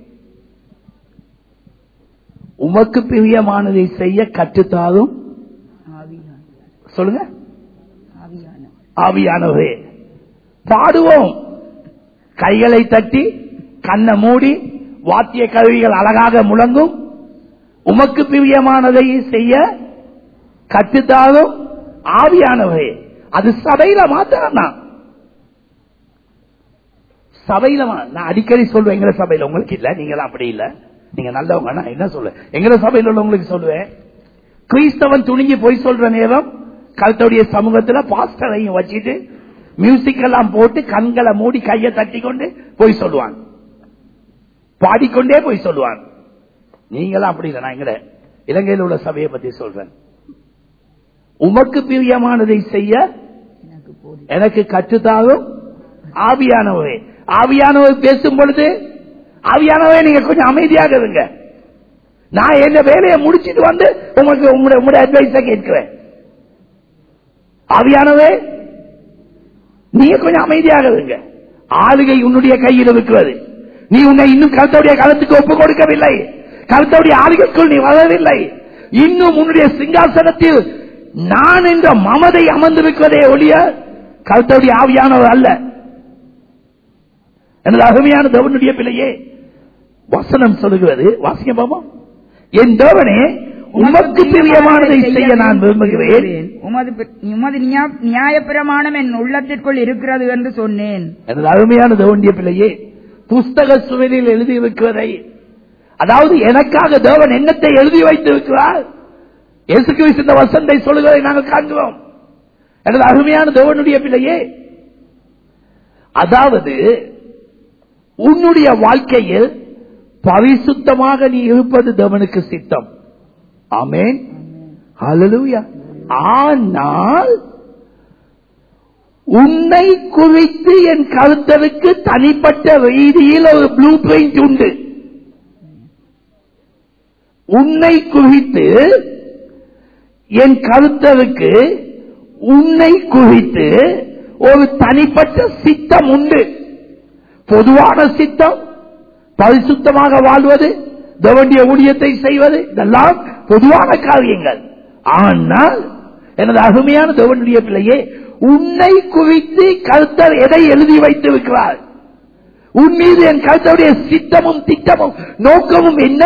உமக்கு பிரியமானதை செய்ய கற்றுத்தாலும். சொல்லுங்க. ஆவியானவரே, பாடுவோம். கைகளை தட்டி கண்ணை மூடி வாத்திய கருவிகள் அழகாக முழங்கும். உமக்கு பிரியமானதை செய்ய கற்றுத்தாலும் ஆவியானவரே. அது சபையில மாத்திரம் தான். சபையில நான் அடிக்கடி சொல்லுவேன், எங்களை சபையில, உங்களுக்கு இல்ல, நீங்க அப்படி இல்ல, நீங்க நல்லவங்க. நான் என்ன சொல்லுவேன், எங்களை சபையில் உள்ளவங்களுக்கு சொல்லுவேன், கிறிஸ்தவன் துணிஞ்சு போய் சொல்ற நேரம் கர்த்தருடைய சமூகத்துல பாஸ்டரையும் வச்சுட்டு மியூசிக் எல்லாம் போட்டு கண்களை மூடி கையை தட்டி கொண்டு போய் சொல்லுவான், பாடிக்கொண்டே போய் சொல்லுவான். நீங்களாம் அப்படி இல்லை. நான் எங்கட இலங்கையில் உள்ள சபையை பத்தி சொல்றேன். உமக்கு பிரியமானதை செய்ய எனக்கு கற்றுத்தாலும் ஆவியானவரே. ஆவியானவர் பேசும் பொழுது, ஆவியானவரே நீங்க கொஞ்சம் அமைதியாக இருங்க, நான் என்ன வேலையை முடிச்சிட்டு வந்து உங்களுக்கு உங்களுடைய அட்வைஸ கேட்கிறேன். ஆவியானவரே நீங்க கொஞ்சம் அமைதியாக இருங்க. ஆளுகை உன்னுடைய கையில் இருக்கிறது. நீ உன்னை இன்னும் கர்த்தருடைய காலத்துக்கு ஒப்புக் கொடுக்கவில்லை. கர்த்தருடைய ஆளுகைக்குள் நீ வரவில்லை. இன்னும் உன்னுடைய சிங்காசனத்தில் நான் என்ற மமதை அமர்ந்திருக்கிறதே ஒழிய கர்த்தருடைய ஆவியானவர் அல்ல. எனது அருமையான தேவனுடைய பிள்ளையே, வசனம் சொல்லுகிறது, வாசிக்க பாப்பா. என் தேவனே, உமக்கு பிரியமானதை செய்ய நான் விரும்புகிறேன். உமது நியாயப்பிரமாணம் என் உள்ளத்திற்குள் இருக்கிறது என்று சொன்னேன். எனது அருமையான தேவனுடைய பிள்ளையே, புஸ்தக சுவரில் எழுதியிருக்கிறதை, அதாவது எனக்காக தேவன் எண்ணத்தை எழுதி வைத்திருக்கிறார். இயேசு கிறிஸ்து இந்த வசனத்தை சொல்லுகிறதை நாங்கள் காண்கிறோம். எனது அருமையான தேவனுடைய பிள்ளையே, அதாவது உன்னுடைய வாழ்க்கையில் பரிசுத்தமாக நீ இருப்பது தேவனுக்கு சித்தம். ஆமென், ஹல்லேலூயா. ஆனால் உன்னை குறித்து என் கருத்தருக்கு தனிப்பட்ட ரீதியில் ஒரு ப்ளூ பிரிண்ட் உண்டு. உன்னை குறித்து என் கருத்தருக்கு உன்னை குறித்து ஒரு தனிப்பட்ட சித்தம் உண்டு. பொதுவான சித்தம் பரிசுத்தமாக வாழ்வது, தேவனுடைய ஊழியத்தை செய்வது, இதெல்லாம் பொதுவான காரியங்கள். ஆனால் எனது அருமையான தேவனுடைய பிள்ளையே, உன்னை குறித்து கர்த்தர் எதை எழுதி வைத்திருக்கிறார்? உன் மீது என் கர்த்தருடைய சித்தமும் திட்டமும் நோக்கமும் என்ன?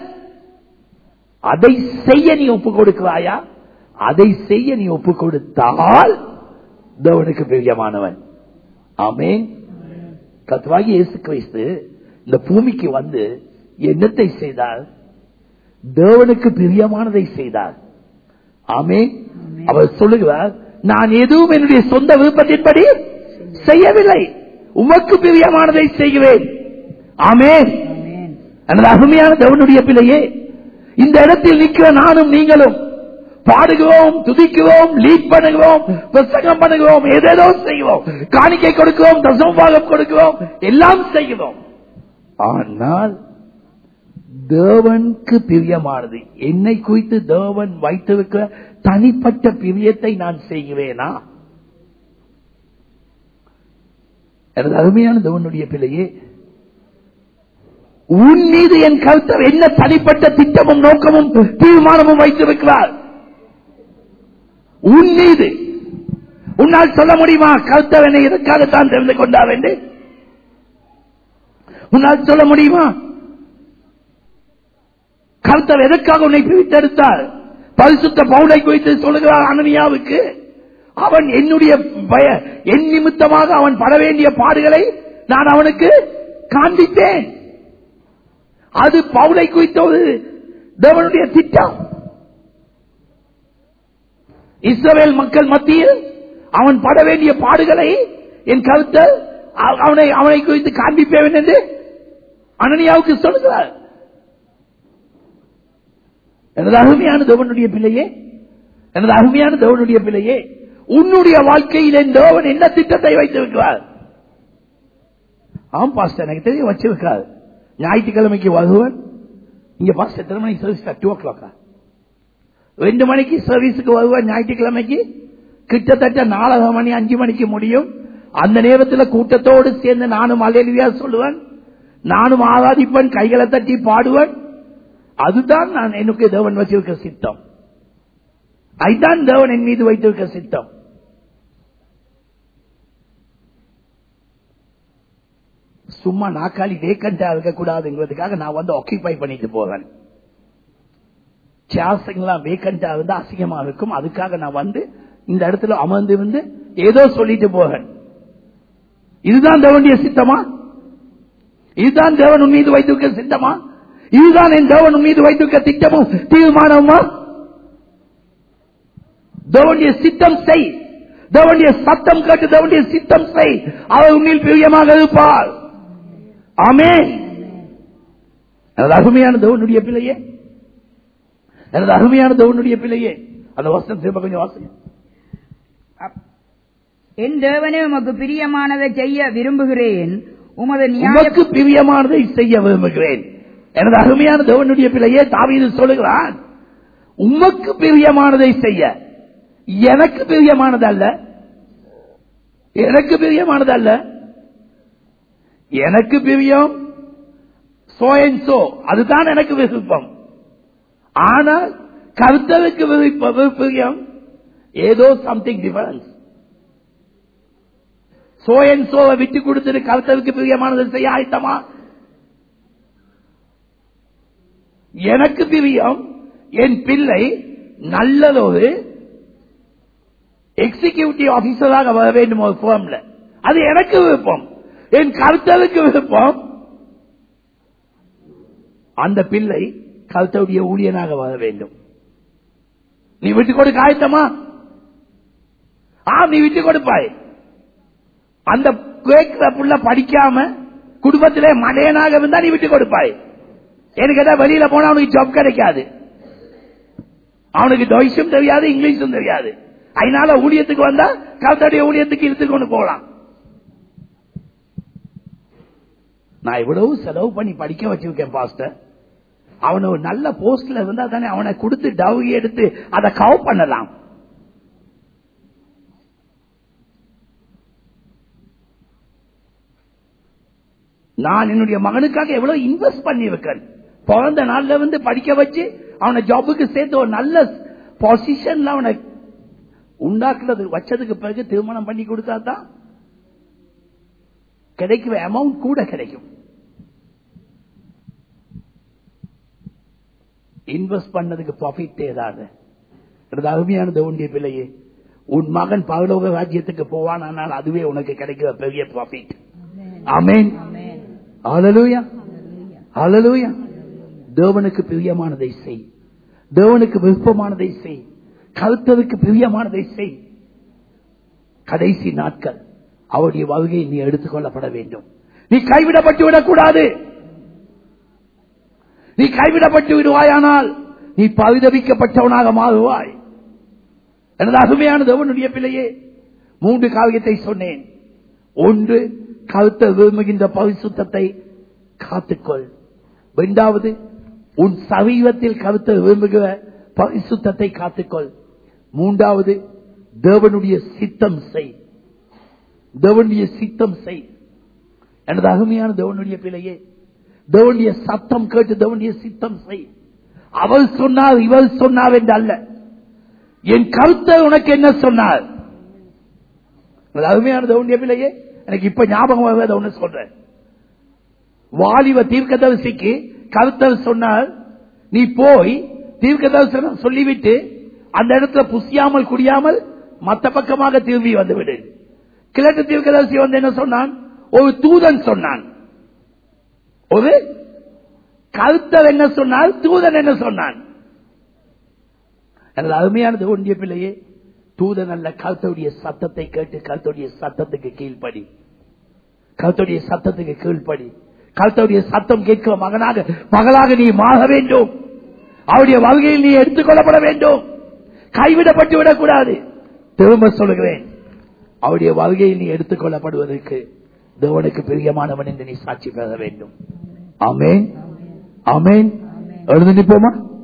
அதை செய்ய நீ ஒப்புக் கொடுக்கிறாயா? அதை செய்ய நீ ஒப்புக் கொடுத்தால் தேவனுக்கு பிரியமானவன். ஆமென். கர்த்தராகிய இயேசு கிறிஸ்து இந்த பூமிக்கு வந்து என்னத்தை செய்தார்? தேவனுக்கு பிரியமானதை செய்தார். ஆமென். அவர் சொல்லுகிறார், நான் எதுவும் என்னுடைய சொந்த விருப்பத்தின்படி செய்யவில்லை, உமக்கு பிரியமானதை செய்கிறேன். ஆமென். எனது அருமையான தேவனுடைய பிள்ளையே, இந்த இடத்தில் நிற்கிற நானும் நீங்களும் பாடுகிறோம், துதிக்கிறோம், லீட் பண்ணுகிறோம், புத்தகம் பண்ணுகிறோம், ஏதேதோ செய்கிறோம், காணிக்கை கொடுக்கிறோம், தசமபாகம் கொடுக்கிறோம், எல்லாம் செய்கிறோம். ஆனால் தேவனுக்கு பிரியமானது, என்னை குறித்து தேவன் வைத்திருக்கிற தனிப்பட்ட பிரியத்தை நான் செய்கிறேனா? எனது அருமையான தேவனுடைய பிள்ளையே, உன் மீது என் கர்த்தர் என்ன தனிப்பட்ட திட்டமும் நோக்கமும் தீர்மானமும் வைத்திருக்கிறார்? உன் மீது உன்னால் சொல்ல முடியுமா கர்த்தர் என்னை எதற்காகத்தான் தெரிந்து கொண்டார் என்று? உன்னால் சொல்ல முடியுமா கர்த்தர் எதற்காக உன்னை பிரித்தெடுத்தார்? பரிசுத்த பவுலை குறித்து சொல்லுகிறார் அனனியாவுக்கு, அவன் என்னுடைய என் நிமித்தமாக அவன் பட வேண்டிய பாடுகளை நான் அவனுக்கு காண்பித்தேன். அது பவுலை குறித்த ஒரு தேவனுடைய திட்டம். இஸ்ரவேல் மக்கள் மத்தியில் அவன் பட வேண்டிய பாடுகளை என் கர்த்தர் அவனை அவனை குறித்து காண்பிப்பேன் என்று அனனியாவுக்கு சொல்லுகிறார். எனது அருமையான தேவனுடைய பிள்ளையே, எனது அருமையான தேவனுடைய பிள்ளையே, உன்னுடைய வாழ்க்கையில் என் தேவன் என்ன திட்டத்தை வைத்திருக்கிறார்? ஆம் பாஸ்டர், எனக்கு தெரிய வச்சிருக்காரு. ஞாயிற்றுக்கிழமைக்கு வருவன் இங்க பாஸ்டர் எத்தனை மணிக்கு சர்வீஸ்? டூ ஓ கிளாக்கா ரெண்டு மணிக்கு சர்வீஸுக்கு வருவன். ஞாயிற்றுக்கிழமைக்கு கிட்டத்தட்ட நாலரை மணி அஞ்சு மணிக்கு முடியும். அந்த நேரத்தில் கூட்டத்தோடு சேர்ந்து நானும் அல்லேலூயா சொல்லுவேன், நானும் ஆராதிப்பேன், கைகளை தட்டி பாடுவேன். அதுதான் நான் எனக்கு தேவன் வச்சிருக்க சித்தம். அதுதான் தேவன் என் மீது வைத்திருக்க சித்தம். சும்மா நாக்காளி வேக்கண்டா இருக்கக்கூடாதுங்கிறதுக்காக நான் வந்து ஆக்கிபை பண்ணிட்டு போவேன். சேர்ஸ்லாம் வேக்கண்டா இருந்தா அசிங்கமா இருக்கும், அதுக்காக நான் வந்து இந்த இடத்துல அமர்ந்து வந்து ஏதோ சொல்லிட்டு போவேன். இதுதான் தேவனுடைய சித்தமா? இதுதான் தேவன் உன் மீது வைத்திருக்க சித்தமா? இதுதான் என் தேவன் உன் மீது வைத்திருக்க திட்டமும் தீர்மானமா? தேவனுடைய சித்தம் செய், தேவனுடைய சத்தம் கேட்டு தேவனுடைய சித்தம் செய், அவர் உன்னில் பிரியமாக இருப்பார். ஆமென். எனது அருமையான தேவனுடைய பிள்ளையே, எனது அருமையான தேவனுடைய பிள்ளையே, அந்த வசனம் திரும்ப கொஞ்சம் வாசிங்க. என் தேவனே உமக்கு பிரியமானதை செய்ய விரும்புகிறேன், உமது உமக்கு பிரியமானதை செய்ய விரும்புகிறேன். எனது அருமையான தேவனுடைய பிள்ளையே, தாவீது சொல்லுகிறான், உமக்கு பிரியமானதை செய்ய. எனக்கு பிரியமானதல்ல, எனக்கு பிரியமானதல்ல. எனக்கு பிரியம் சோ அண்ட் சோ, அதுதான் எனக்கு விருப்பம். ஆனால் கர்த்தருக்கு பிரியம் ஏதோ சம்திங் டிஃபரன்ஸ். சோ அண்ட் சோவை விட்டு கொடுத்துட்டு கர்த்தருக்கு பிரியமானதை செய்ய ஆயத்தமா? எனக்கு பிரியம் என் பிள்ளை நல்லதொரு எக்ஸிகியூட்டிவ் ஆபீசராக வர வேண்டும் ஒரு ஃபார்ம்ல, அது எனக்கு விருப்பம். என் கர்த்தருக்கு விருப்பம் அந்த பிள்ளை கர்த்தருடைய ஊழியனாக வர வேண்டும். நீ விட்டு கொடுக்க ஆயத்தமா? ஆ, நீ விட்டு கொடுப்பாய். அந்த கேட்கிற புள்ள படிக்காம குடும்பத்திலே மடையனாக இருந்தா நீ விட்டு கொடுப்பாய். எனக்கு ஏதாவது வெளியில போனா அவனுக்கு ஜாப் கிடைக்காது, அவனுக்கு டொய்ஸும் தெரியாது, இங்கிலீஷும் தெரியாது. அதனால ஊழியத்துக்கு வந்தா கர்த்தருடைய ஊழியத்துக்கு இழுத்து கொண்டு போகலாம். நான் இவ்வளவு செலவு பண்ணி படிக்க வச்சிருக்கேன் பாஸ்டர், அவன் ஒரு நல்ல போஸ்ட்ல இருந்தா தானே அவனை கொடுத்து டவுகி எடுத்து அதை கவ் பண்ணலாம். நான் என்னுடைய மகனுக்காக எவ்வளவு இன்வெஸ்ட் பண்ணி வைக்கிறேன். பிறந்த நாள்ல வந்து படிக்க வச்சு அவனை ஜாபுக்கு சேர்த்து ஒரு நல்ல பொசிஷன்ல அவனை உண்டாக்குறது வச்சதுக்கு பிறகு திருமணம் பண்ணி கொடுத்தா தான் கிடைக்கிற அமௌண்ட் கூட கிடைக்கும். இன்வெஸ்ட் பண்ணதுக்கு ப்ராஃபிட் ஏதாவது அருமையான தேவனுடைய பிள்ளையே, உன் மகன் பரலோக ராஜ்யத்துக்கு போவான், ஆனால் அதுவே உனக்கு கிடைக்கிற பெரிய ப்ராஃபிட். ஆமென். ஹல்லேலூயா, ஹல்லேலூயா. தேவனுக்கு பிரியமானதை செய், தேவனுக்கு விருப்பமானதை செய், கர்த்தருக்கு பிரியமானதை செய். கடைசி நாட்கள் அவருடைய வருகை நீ எடுத்துக் கொள்ளப்பட வேண்டும். நீ கைவிடப்பட்டு விடக்கூடாது. நீ கைவிடப்பட்டு விடுவாயானால் நீ பரிதபிக்கப்பட்டவனாக மாறுவாய். எனது அருமையான தேவனுடைய பிள்ளையே, மூன்று காரியத்தை சொன்னேன். ஒன்று, கர்த்தர் விரும்புகின்ற பரிசுத்தத்தை காத்துக்கொள். இரண்டாவது, உன் சரீரத்தில் கர்த்தர் விரும்புகிற பரிசுத்தத்தை காத்துக்கொள். மூன்றாவது, தேவனுடைய சித்தம் செய், தேவனுடைய சித்தம் செய். எனது அருமையான தேவனுடைய பிள்ளையே, தேவனுடைய சத்தம் கேட்டு தேவனுடைய சித்தம் செய். அவள் சொன்னார் இவள் சொன்னார் என்று அல்ல, என் கர்த்தர் உனக்கு என்ன சொன்னார். அருமையான தேவனுடைய பிள்ளையே, எனக்கு இப்ப ஞாபகம் வருவதை ஒண்ணு சொல்றேன். வாலிப தீர்க்கதரிசிக்கு கர்த்தர் சொன்னார், நீ போய் தீர்க்க தரிசனம் சொல்லிவிட்டு அந்த இடத்துல புசியாமல் குடியாமல் மத்த பக்கமாக திரும்பி வந்துவிடு. கிழக்கு தீர்க்கதரிசி வந்து என்ன சொன்னான்? ஒரு தூதன் சொன்னான். ஒரு கர்த்தர் என்ன சொன்னார், தூதன் என்ன சொன்னான்? எனது அருமையானது ஒன்றிய பிள்ளையே, தூதன் அல்ல, கர்த்தருடைய சத்தத்தை கேட்டு கர்த்தருடைய சத்தத்துக்கு கீழ்ப்படி, கர்த்தருடைய சத்தத்துக்கு கீழ்ப்படி. கர்த்தருடைய சத்தம் கேட்கிற மகனாக மகளாக நீ மாற வேண்டும். அவருடைய வருகையில் நீ எடுத்துக் கொள்ளப்பட வேண்டும். கைவிடப்பட்டு விடக்கூடாது. திரும்ப சொல்லுகிறேன், அவருடைய வருகையில் நீ எடுத்துக் கொள்ளப்படுவதற்கு தேவனுக்கு பிரியமானவன் என்று நீ சாட்சி பெற வேண்டும். ஆமென், ஆமென். எழுந்து நிற்போமா?